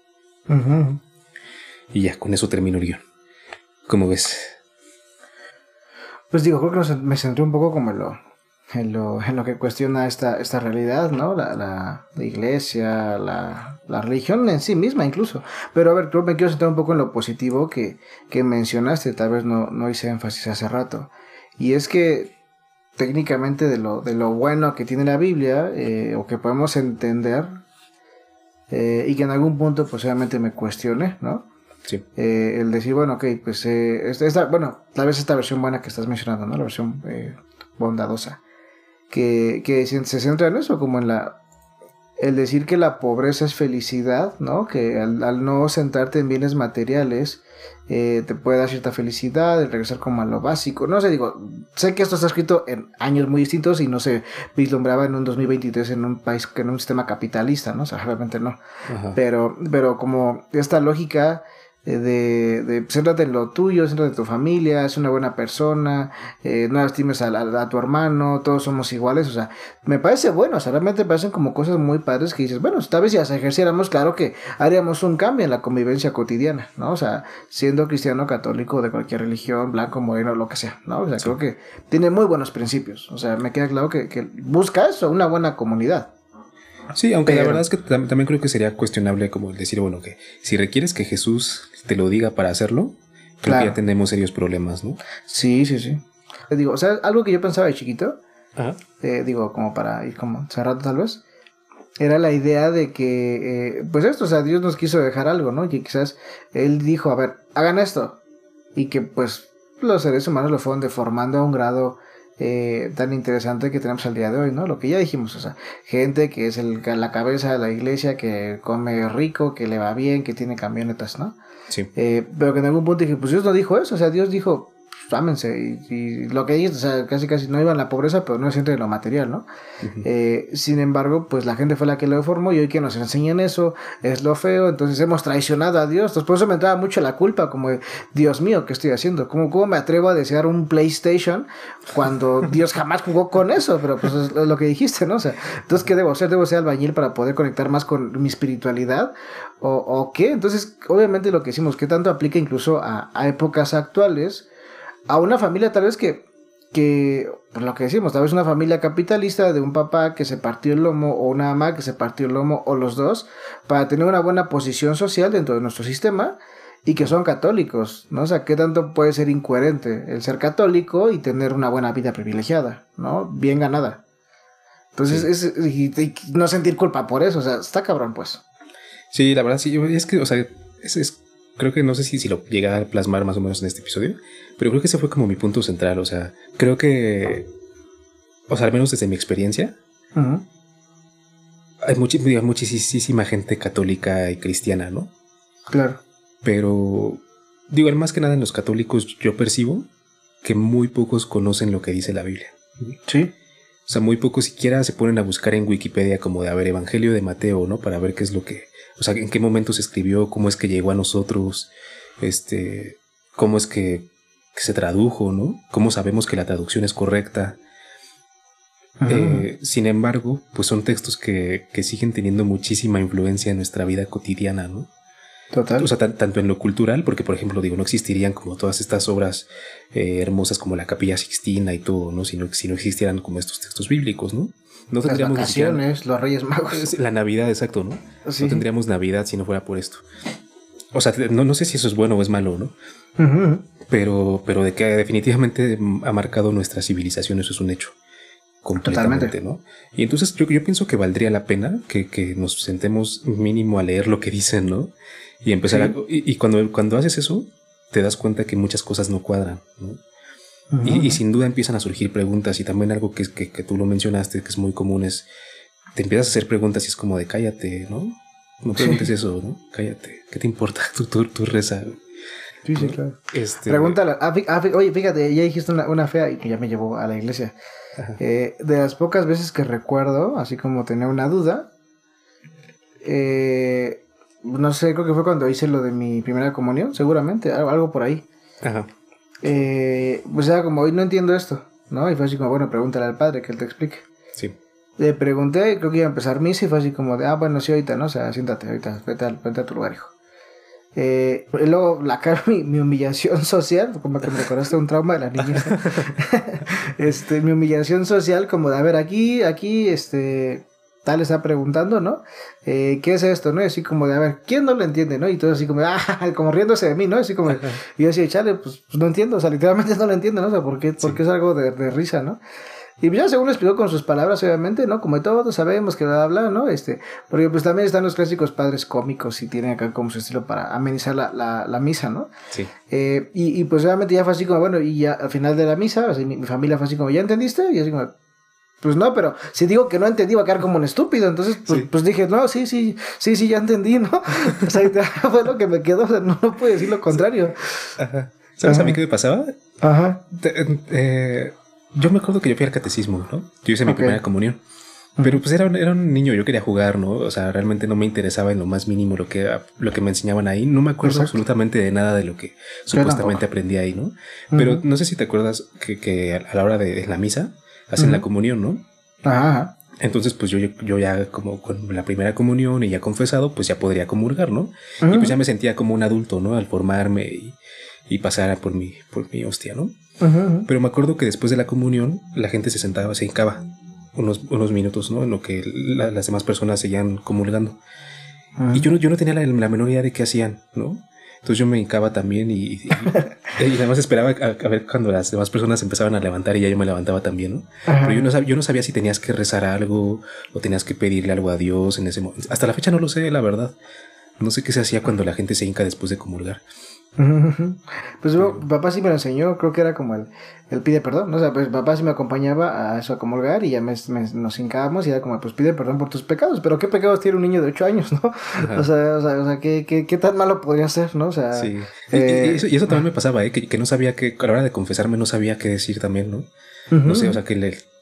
Y ya, con eso termino el guión. ¿Cómo ves? Pues digo, creo que me centré un poco como en lo que cuestiona esta realidad, ¿no? La iglesia, la religión en sí misma incluso. Pero a ver, creo que me quiero centrar un poco en lo positivo que mencionaste, tal vez no hice énfasis hace rato. Y es que técnicamente de lo bueno que tiene la Biblia, o que podemos entender, y que en algún punto posiblemente me cuestione, ¿no? Sí. El decir, bueno, ok, pues tal vez esta versión buena que estás mencionando, ¿no? La versión bondadosa, que se centra en eso, como en el decir que la pobreza es felicidad, ¿no? Que al no centrarte en bienes materiales, te puede dar cierta felicidad, el regresar como a lo básico. No sé, digo, sé que esto está escrito en años muy distintos y no se vislumbraba en un 2023 en un país, en un sistema capitalista, ¿no? O sea, realmente no. Pero como esta lógica de céntrate en lo tuyo, céntrate en tu familia, es una buena persona, no lastimes a tu hermano, todos somos iguales, o sea, me parece bueno, o sea, realmente me parecen como cosas muy padres que dices, bueno, tal vez si las ejerciéramos, claro que haríamos un cambio en la convivencia cotidiana, ¿no? O sea, siendo cristiano, católico, de cualquier religión, blanco, moreno, lo que sea, ¿no? O sea, sí. Creo que tiene muy buenos principios, o sea, me queda claro que busca eso, una buena comunidad. Sí, aunque la verdad es que también creo que sería cuestionable como el decir, bueno, que si requieres que Jesús te lo diga para hacerlo, creo que ya tenemos serios problemas, ¿no? Sí. Te digo, o sea, algo que yo pensaba de chiquito, Ajá. digo, como para ir como cerrando tal vez, era la idea de que, pues esto, o sea, Dios nos quiso dejar algo, ¿no? Y quizás Él dijo, a ver, hagan esto. Y que pues los seres humanos lo fueron deformando a un grado tan interesante que tenemos al día de hoy, ¿no? Lo que ya dijimos, o sea, gente que es la cabeza de la iglesia, que come rico, que le va bien, que tiene camionetas, ¿no? Sí. Pero que en algún punto dije, pues Dios no dijo eso, o sea, Dios dijo, pues, ámense, y lo que dijiste, o sea, casi no iba en la pobreza, pero no es siempre en lo material, ¿no? Sin embargo, pues la gente fue la que lo deformó y hoy que nos enseñan eso es lo feo, entonces hemos traicionado a Dios. Entonces por eso me entraba mucho la culpa, como de, Dios mío, ¿qué estoy haciendo? ¿Cómo me atrevo a desear un PlayStation cuando Dios jamás jugó con eso? Pero pues es lo que dijiste, ¿no? O sea, entonces ¿qué debo hacer? ¿Debo ser albañil para poder conectar más con mi espiritualidad? ¿O qué? Entonces, obviamente lo que hicimos, ¿qué tanto aplica incluso a épocas actuales? A una familia tal vez que por lo que decimos, tal vez una familia capitalista de un papá que se partió el lomo o una mamá que se partió el lomo o los dos para tener una buena posición social dentro de nuestro sistema y que son católicos, ¿no? O sea, ¿qué tanto puede ser incoherente el ser católico y tener una buena vida privilegiada, ¿no? Bien ganada. Entonces, y no sentir culpa por eso, o sea, está cabrón, pues. Sí, la verdad, sí, es que, o sea, creo que no sé si lo llega a plasmar más o menos en este episodio, pero creo que ese fue como mi punto central, o sea, creo que, o sea, al menos desde mi experiencia, hay muchísima gente católica y cristiana, ¿no? Claro. Pero, digo, más que nada en los católicos yo percibo que muy pocos conocen lo que dice la Biblia. Sí. O sea, muy pocos siquiera se ponen a buscar en Wikipedia como de, a ver, Evangelio de Mateo, ¿no? Para ver qué es lo que... O sea, en qué momento se escribió, cómo es que llegó a nosotros, cómo es que se tradujo, ¿no? Cómo sabemos que la traducción es correcta. Sin embargo, pues son textos que siguen teniendo muchísima influencia en nuestra vida cotidiana, ¿no? Total. O sea, tanto en lo cultural, porque por ejemplo, digo, no existirían como todas estas obras hermosas como la Capilla Sixtina y todo, ¿no? Si no existieran como estos textos bíblicos, ¿no? No las tendríamos vacaciones, los Reyes Magos. La Navidad, exacto, ¿no? Sí. No tendríamos Navidad si no fuera por esto. O sea, no sé si eso es bueno o es malo, ¿no? Pero de que definitivamente ha marcado nuestra civilización, eso es un hecho. Completamente. Totalmente. ¿No? Y entonces yo pienso que valdría la pena que nos sentemos mínimo a leer lo que dicen, ¿no? Y empezar y cuando haces eso, te das cuenta que muchas cosas no cuadran, ¿no? Y sin duda empiezan a surgir preguntas, y también algo que tú lo mencionaste, que es muy común, es te empiezas a hacer preguntas y es como de cállate, ¿no? No preguntes eso, ¿no? Cállate. ¿Qué te importa? Tú reza. Sí, claro. Pregúntale. Oye, fíjate, ya dijiste una fea y que ya me llevó a la iglesia. De las pocas veces que recuerdo, así como tener una duda, no sé, creo que fue cuando hice lo de mi primera comunión, seguramente, algo por ahí. Ajá. Pues era como, hoy no entiendo esto, ¿no? Y fue así como, bueno, pregúntale al padre que él te explique. Sí. Le pregunté, creo que iba a empezar misa y fue así como de, bueno, sí, ahorita, ¿no? O sea, siéntate, ahorita, vete a tu lugar, hijo. Luego, mi humillación social, como que me recordaste un trauma de la niñez. Mi humillación social, como de, a ver, aquí, tal está preguntando, ¿no? ¿Qué es esto, no? Y así como de, a ver, ¿quién no lo entiende, no? Y todo así como, como riéndose de mí, ¿no? Así como, y yo decía, chale, pues no entiendo, o sea, literalmente no lo entiendo, ¿no? O sea, porque es algo de risa, ¿no? Y ya según lo explicó con sus palabras, obviamente, ¿no? Como todos sabemos que bla, bla, ¿no? Porque pues también están los clásicos padres cómicos y tienen acá como su estilo para amenizar la misa, ¿no? Sí. Y pues obviamente ya fue así como, bueno, y ya al final de la misa, o sea, mi familia fue así como, ¿ya entendiste? Y así como, pues no, pero si digo que no entendí va a quedar como un estúpido. Entonces, pues dije, no, sí, ya entendí, ¿no? O sea, fue lo que me quedó, o sea, no puedo decir lo contrario. Ajá. ¿Sabes a mí qué me pasaba? Ajá. Yo me acuerdo que yo fui al catecismo, ¿no? Yo hice mi primera comunión. Pero pues era un niño, yo quería jugar, ¿no? O sea, realmente no me interesaba en lo más mínimo lo que me enseñaban ahí. No me acuerdo absolutamente de nada de lo que supuestamente aprendí ahí, ¿no? Pero no sé si te acuerdas que a la hora de la misa hacen la comunión, ¿no? Ajá. Entonces, pues yo ya como con la primera comunión y ya confesado, pues ya podría comulgar, ¿no? Y pues ya me sentía como un adulto, ¿no? Al formarme y pasar por mi hostia, ¿no? Pero me acuerdo que después de la comunión la gente se hincaba unos minutos, ¿no? En lo que las demás personas seguían comulgando. Y yo no tenía la menor idea de qué hacían, ¿no? Entonces yo me hincaba también y además esperaba a ver cuando las demás personas empezaban a levantar y ya yo me levantaba también, ¿no? Ajá. Pero yo no sabía si tenías que rezar algo o tenías que pedirle algo a Dios en ese momento. Hasta la fecha no lo sé, la verdad. No sé qué se hacía cuando la gente se hinca después de comulgar. Pues papá sí me lo enseñó, creo que era como el pide perdón, ¿no? O sea, pues papá sí me acompañaba a eso, a comulgar, y ya nos hincábamos y era como, pues pide perdón por tus pecados, pero ¿qué pecados tiene un niño de 8 años, no? O sea, ¿qué tan malo podría ser, no? O sea... Sí. Y eso también me pasaba, que no sabía a la hora de confesarme no sabía qué decir también, ¿no? No sé, o sea, que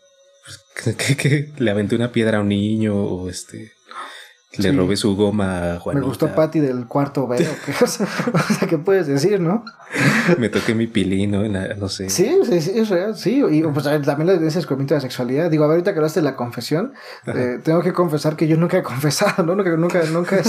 le aventé una piedra a un niño o le robé su goma a Juanita. Me gustó Patty del cuarto B, o sea, ¿qué puedes decir, no? Me toqué mi pilín, ¿no? No sé. Sí, es real, sí. Y pues también ese descubrimiento de la sexualidad. Digo, a ver, ahorita que hablaste de la confesión, tengo que confesar que yo nunca he confesado, ¿no? Nunca,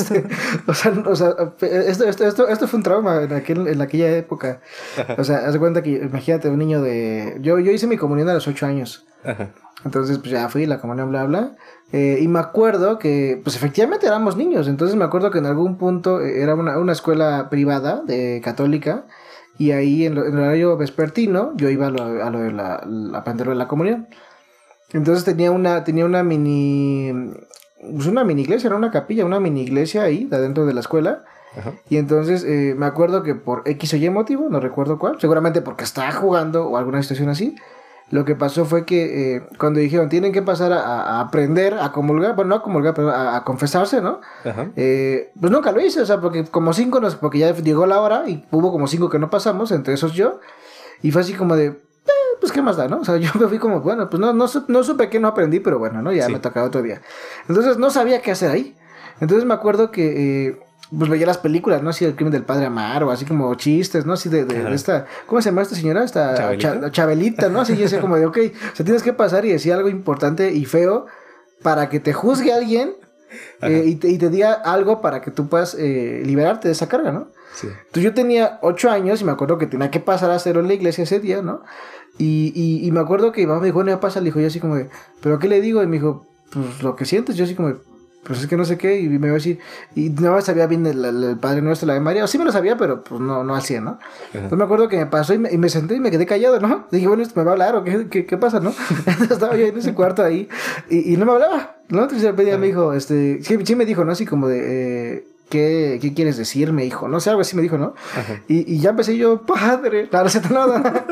o sea, esto fue un trauma en aquella época. O sea, haz de cuenta que, imagínate, un niño de... Yo hice mi comunión a los 8 años. Ajá. Entonces, pues ya fui, la comunión, bla, bla. Y me acuerdo que, pues efectivamente éramos niños. Entonces me acuerdo que en algún punto era una escuela privada, católica. Y ahí en el horario vespertino yo iba a lo de la pandero de la comunión. Entonces tenía una mini... Pues una mini iglesia, era una capilla, una mini iglesia ahí, adentro de la escuela. Ajá. Y entonces me acuerdo que por X o Y motivo, no recuerdo cuál, seguramente porque estaba jugando o alguna situación así, lo que pasó fue que cuando dijeron tienen que pasar a aprender a comulgar, bueno, no a comulgar, pero a confesarse, ¿no? Ajá. Pues nunca lo hice, o sea, porque como 5, porque ya llegó la hora y hubo como 5 que no pasamos, entre esos yo, y fue así como de, pues qué más da, ¿no? O sea, yo me fui como, bueno, pues no supe que no aprendí, pero bueno, ¿no? Ya Sí. me tocaba otro día. Entonces no sabía qué hacer ahí. Entonces me acuerdo que... pues veía las películas, ¿no? Así el crimen del padre Amaro, o así como chistes, ¿no? Así de esta... ¿Cómo se llama esta señora? Chabelita, ¿no? Así yo decía como de, ok, o sea, tienes que pasar y decir algo importante y feo para que te juzgue alguien y te diga algo para que tú puedas liberarte de esa carga, ¿no? Sí. Entonces yo tenía 8 años y me acuerdo que tenía que pasar a hacerlo en la iglesia ese día, ¿no? Y me acuerdo que mi mamá me dijo, no, ya pasa, le dijo yo así como de, ¿pero qué le digo? Y me dijo, pues lo que sientes, yo así como de, pues es que no sé qué, y me iba a decir, y no sabía bien el Padre Nuestro, la de María, o sí me lo sabía, pero pues no al 100, ¿no? Entonces me acuerdo que me pasó y me senté y me quedé callado, ¿no? Dije, bueno, esto me va a hablar, o qué pasa, ¿no? Entonces estaba yo en ese cuarto ahí, y no me hablaba, ¿no? Entonces el día me dijo, sí me dijo, ¿no? Así como de, ¿qué quieres decirme, hijo? No sé, algo así me dijo, ¿no? Y ya empecé yo, padre, no sé nada.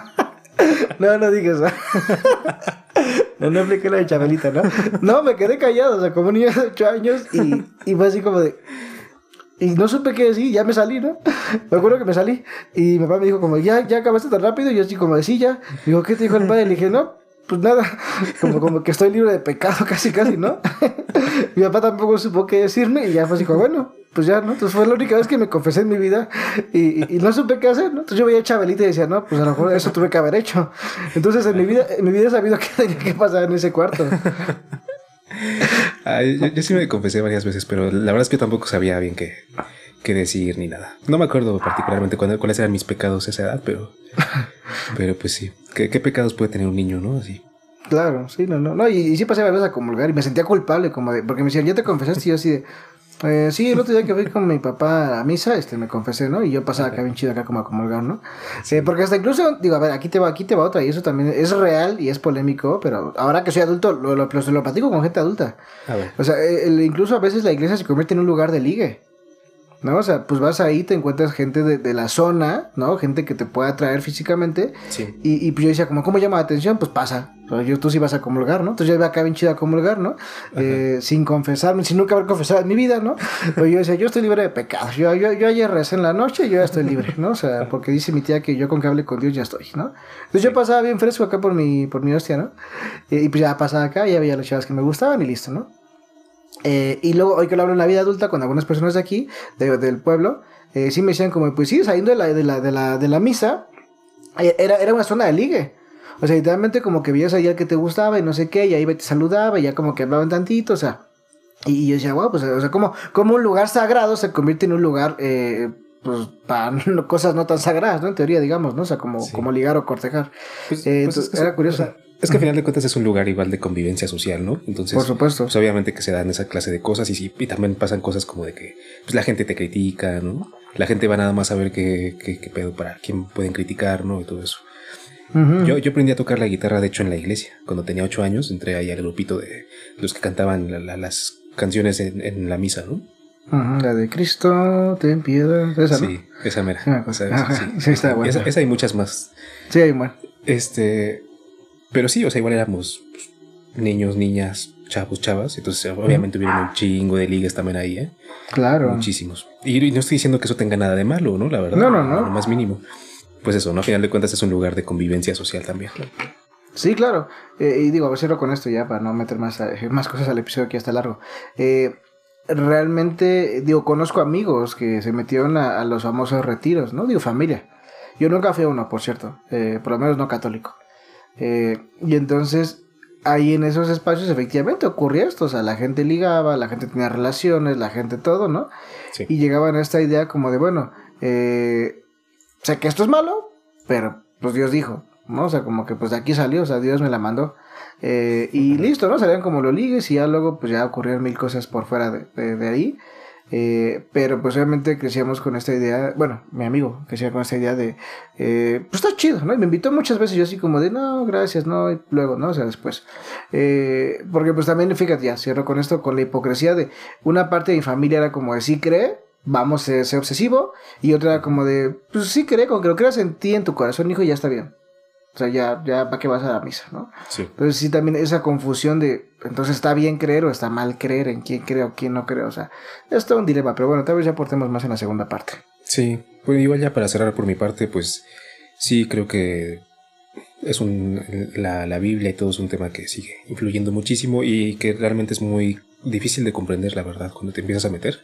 No digas eso. No apliqué la de Chabelita, ¿no? No, me quedé callado, o sea, como un niño de 8 años y fue así como de... Y no supe qué decir, ya me salí, ¿no? Me acuerdo que me salí y mi papá me dijo como, ¿ya acabaste tan rápido? Y yo así como de, sí, ya. Me dijo, ¿qué te dijo el padre? Le dije, no, pues nada, como que estoy libre de pecado casi, ¿no? Mi papá tampoco supo qué decirme y ya fue así como, bueno, pues ya, ¿no? Entonces fue la única vez que me confesé en mi vida y no supe qué hacer, ¿no? Entonces yo veía a Chabelita y decía, no, pues a lo mejor eso tuve que haber hecho. Entonces en mi vida he sabido qué tenía que pasar en ese cuarto. Yo sí me confesé varias veces, pero la verdad es que tampoco sabía bien qué decir ni nada. No me acuerdo particularmente cuáles eran mis pecados a esa edad, pero pues sí. ¿Qué pecados puede tener un niño, no? Así. Claro, sí, no, y sí pasé a veces a comulgar y me sentía culpable, como de, porque me decían, ¿ya te confesaste? Y yo así de, sí, el otro día que fui con mi papá a misa, me confesé, ¿no? Y yo pasaba acá bien chido acá como a comulgar, ¿no? Sí. Porque hasta incluso, digo, a ver, aquí te va otra, y eso también es real y es polémico, pero ahora que soy adulto, lo platico con gente adulta. A ver. O sea, incluso a veces la iglesia se convierte en un lugar de ligue, ¿no? O sea, pues vas ahí, te encuentras gente de la zona, ¿no? Gente que te puede atraer físicamente. Sí. Y pues yo decía, ¿cómo llama la atención? Pues pasa. O sea, tú sí vas a comulgar, ¿no? Entonces yo iba acá bien chido a comulgar, ¿no? Sin confesarme, sin nunca haber confesado en mi vida, ¿no? Pero yo decía, yo estoy libre de pecados. Yo ayer recé en la noche y yo ya estoy libre, ¿no? O sea, porque dice mi tía que yo con que hable con Dios ya estoy, ¿no? Entonces yo pasaba bien fresco acá por mi hostia, ¿no? Y pues ya pasaba acá, ya veía las chavas que me gustaban y listo, ¿no? Y luego, hoy que lo hablo en la vida adulta con algunas personas de aquí, del pueblo, sí me decían como, pues sí, saliendo de la misa, era una zona de ligue. O sea, literalmente como que veías allá que te gustaba y no sé qué, y ahí te saludaba y ya como que hablaban tantito, o sea. Y yo decía, wow, pues, o sea, como un lugar sagrado se convierte en un lugar, pues, para cosas no tan sagradas, ¿no? En teoría, digamos, ¿no? O sea, como ligar o cortejar. Pues entonces, era curioso. Es que al final de cuentas es un lugar igual de convivencia social, ¿no? Entonces, por supuesto. Pues obviamente que se dan esa clase de cosas y también pasan cosas como de que pues, la gente te critica, ¿no? La gente va nada más a ver qué pedo para quién pueden criticar, ¿no? Y todo eso. Yo aprendí a tocar la guitarra, de hecho, en la iglesia. Cuando tenía 8 años, entré ahí al grupito de los que cantaban las canciones en la misa, ¿no? La de Cristo, ten piedad. Esa, sí, ¿no? Esa mera. Sí, está buena. Esa hay muchas más. Sí, hay más. Pero sí, o sea, igual éramos pues, niños, niñas, chavos, chavas. Entonces, obviamente hubieron un chingo de ligas también ahí, ¿eh? Claro. Muchísimos. Y no estoy diciendo que eso tenga nada de malo, ¿no? La verdad. No. Lo más mínimo. Pues eso, ¿no? Al final de cuentas es un lugar de convivencia social también. Sí, claro. Y digo, a ver, cierro con esto ya para no meter más cosas al episodio que ya está largo. Realmente, digo, conozco amigos que se metieron a los famosos retiros, ¿no? Digo, familia. Yo nunca fui a uno, por cierto. Por lo menos no católico. Y entonces, ahí en esos espacios efectivamente ocurría esto. O sea, la gente ligaba, la gente tenía relaciones, la gente todo, ¿no? Sí. Y llegaban a esta idea como de, bueno, sé que esto es malo, pero pues Dios dijo, ¿no? O sea, como que pues de aquí salió, o sea, Dios me la mandó. Y listo, ¿no? Salían como los ligues y ya luego pues ya ocurrieron mil cosas por fuera de ahí. Pero pues obviamente crecíamos con esta idea, bueno, mi amigo crecía con esta idea de, pues está chido, ¿no? Y me invitó muchas veces, yo así como de, no, gracias, no, y luego, ¿no? O sea, después. Porque pues también, fíjate, ya cierro con esto, con la hipocresía de una parte de mi familia era como de, sí cree, vamos a ser obsesivo, y otra era como de, pues sí cree, con que lo creas en ti, en tu corazón, hijo, ya está bien. O sea, ya ¿para qué vas a la misa, no? Sí. Entonces sí, también esa confusión de, entonces está bien creer o está mal creer, en quién cree o quién no cree, o sea, es todo un dilema, pero bueno, tal vez ya aportemos más en la segunda parte. Sí, pues igual ya para cerrar por mi parte, pues sí creo que es la Biblia y todo es un tema que sigue influyendo muchísimo y que realmente es muy difícil de comprender, la verdad, cuando te empiezas a meter.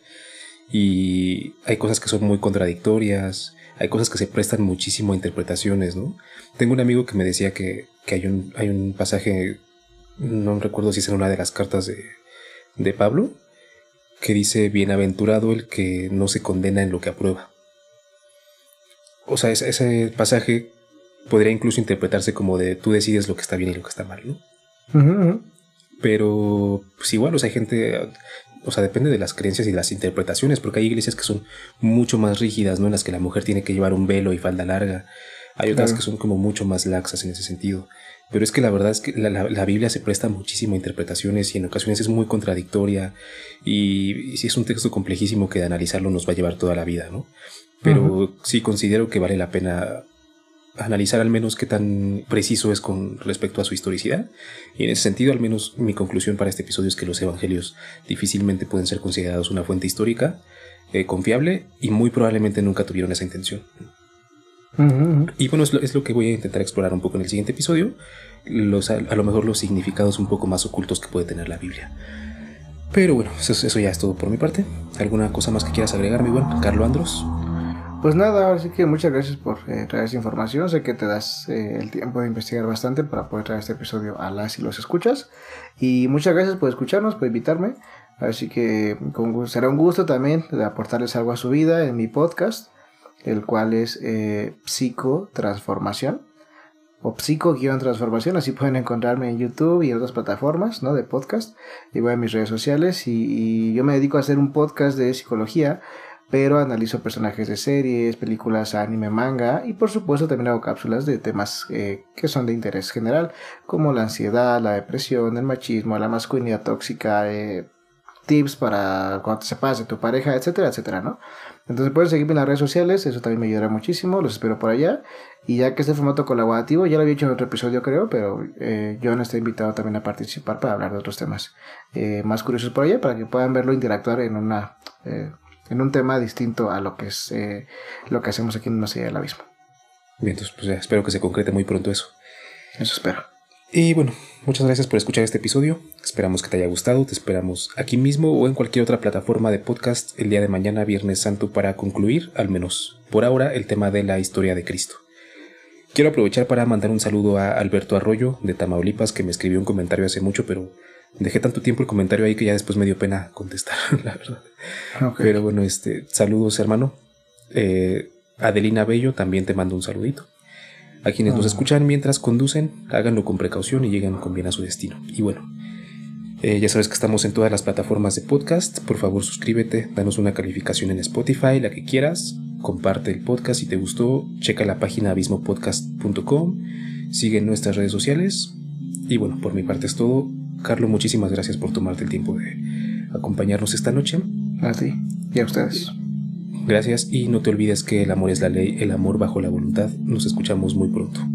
Y hay cosas que son muy contradictorias, hay cosas que se prestan muchísimo a interpretaciones, ¿no? Tengo un amigo que me decía que hay un pasaje, no recuerdo si es en una de las cartas de Pablo, que dice, bienaventurado el que no se condena en lo que aprueba. O sea, ese pasaje podría incluso interpretarse como de tú decides lo que está bien y lo que está mal, ¿no? Uh-huh. Pero pues igual, o sea, hay gente... O sea, depende de las creencias y las interpretaciones, porque hay iglesias que son mucho más rígidas, ¿no? En las que la mujer tiene que llevar un velo y falda larga. Hay otras que son como mucho más laxas en ese sentido. Pero es que la verdad es que la Biblia se presta muchísimo a interpretaciones y en ocasiones es muy contradictoria. Y sí es un texto complejísimo que de analizarlo nos va a llevar toda la vida, ¿no? Pero sí considero que vale la pena analizar al menos qué tan preciso es con respecto a su historicidad. Y en ese sentido, al menos mi conclusión para este episodio es que los evangelios difícilmente pueden ser considerados una fuente histórica confiable y muy probablemente nunca tuvieron esa intención. Y bueno, es lo que voy a intentar explorar un poco en el siguiente episodio, a lo mejor los significados un poco más ocultos que puede tener la Biblia. Pero bueno, eso ya es todo por mi parte. ¿Alguna cosa más que quieras agregar, mi buen Carlo Andros? Pues nada, así que muchas gracias por traer esta información. Sé que te das el tiempo de investigar bastante para poder traer este episodio a las y los escuchas. Y muchas gracias por escucharnos, por invitarme. Así que será un gusto también de aportarles algo a su vida en mi podcast, el cual es Psicotransformación o Psico-Transformación. Así pueden encontrarme en YouTube y en otras plataformas, ¿no?, de podcast. Igual en mis redes sociales. Y yo me dedico a hacer un podcast de psicología, pero analizo personajes de series, películas, anime, manga y por supuesto también hago cápsulas de temas que son de interés general, como la ansiedad, la depresión, el machismo, la masculinidad tóxica, tips para cuando te separas de tu pareja, etcétera, etcétera, ¿no? Entonces pueden seguirme en las redes sociales, eso también me ayudará muchísimo, los espero por allá. Y ya que este formato colaborativo, ya lo había hecho en otro episodio creo, pero yo no estoy invitado también a participar para hablar de otros temas más curiosos por allá, para que puedan verlo, interactuar en un tema distinto a lo que es lo que hacemos aquí en Más Allá del Abismo. Bien, entonces pues espero que se concrete muy pronto eso. Eso espero. Y bueno, muchas gracias por escuchar este episodio. Esperamos que te haya gustado. Te esperamos aquí mismo o en cualquier otra plataforma de podcast el día de mañana, Viernes Santo, para concluir, al menos por ahora, el tema de la historia de Cristo. Quiero aprovechar para mandar un saludo a Alberto Arroyo de Tamaulipas, que me escribió un comentario hace mucho, pero dejé tanto tiempo el comentario ahí que ya después me dio pena contestar, la verdad. Okay. Pero bueno, saludos, hermano. Adelina Bello, también te mando un saludito. A quienes nos escuchan mientras conducen, háganlo con precaución y lleguen con bien a su destino. Y bueno, ya sabes que estamos en todas las plataformas de podcast. Por favor, suscríbete, danos una calificación en Spotify, la que quieras. Comparte el podcast si te gustó. Checa la página abismopodcast.com. Sigue en nuestras redes sociales. Y bueno, por mi parte es todo. Carlos, muchísimas gracias por tomarte el tiempo de acompañarnos esta noche. A ti y a ustedes. Gracias y no te olvides que el amor es la ley, el amor bajo la voluntad. Nos escuchamos muy pronto.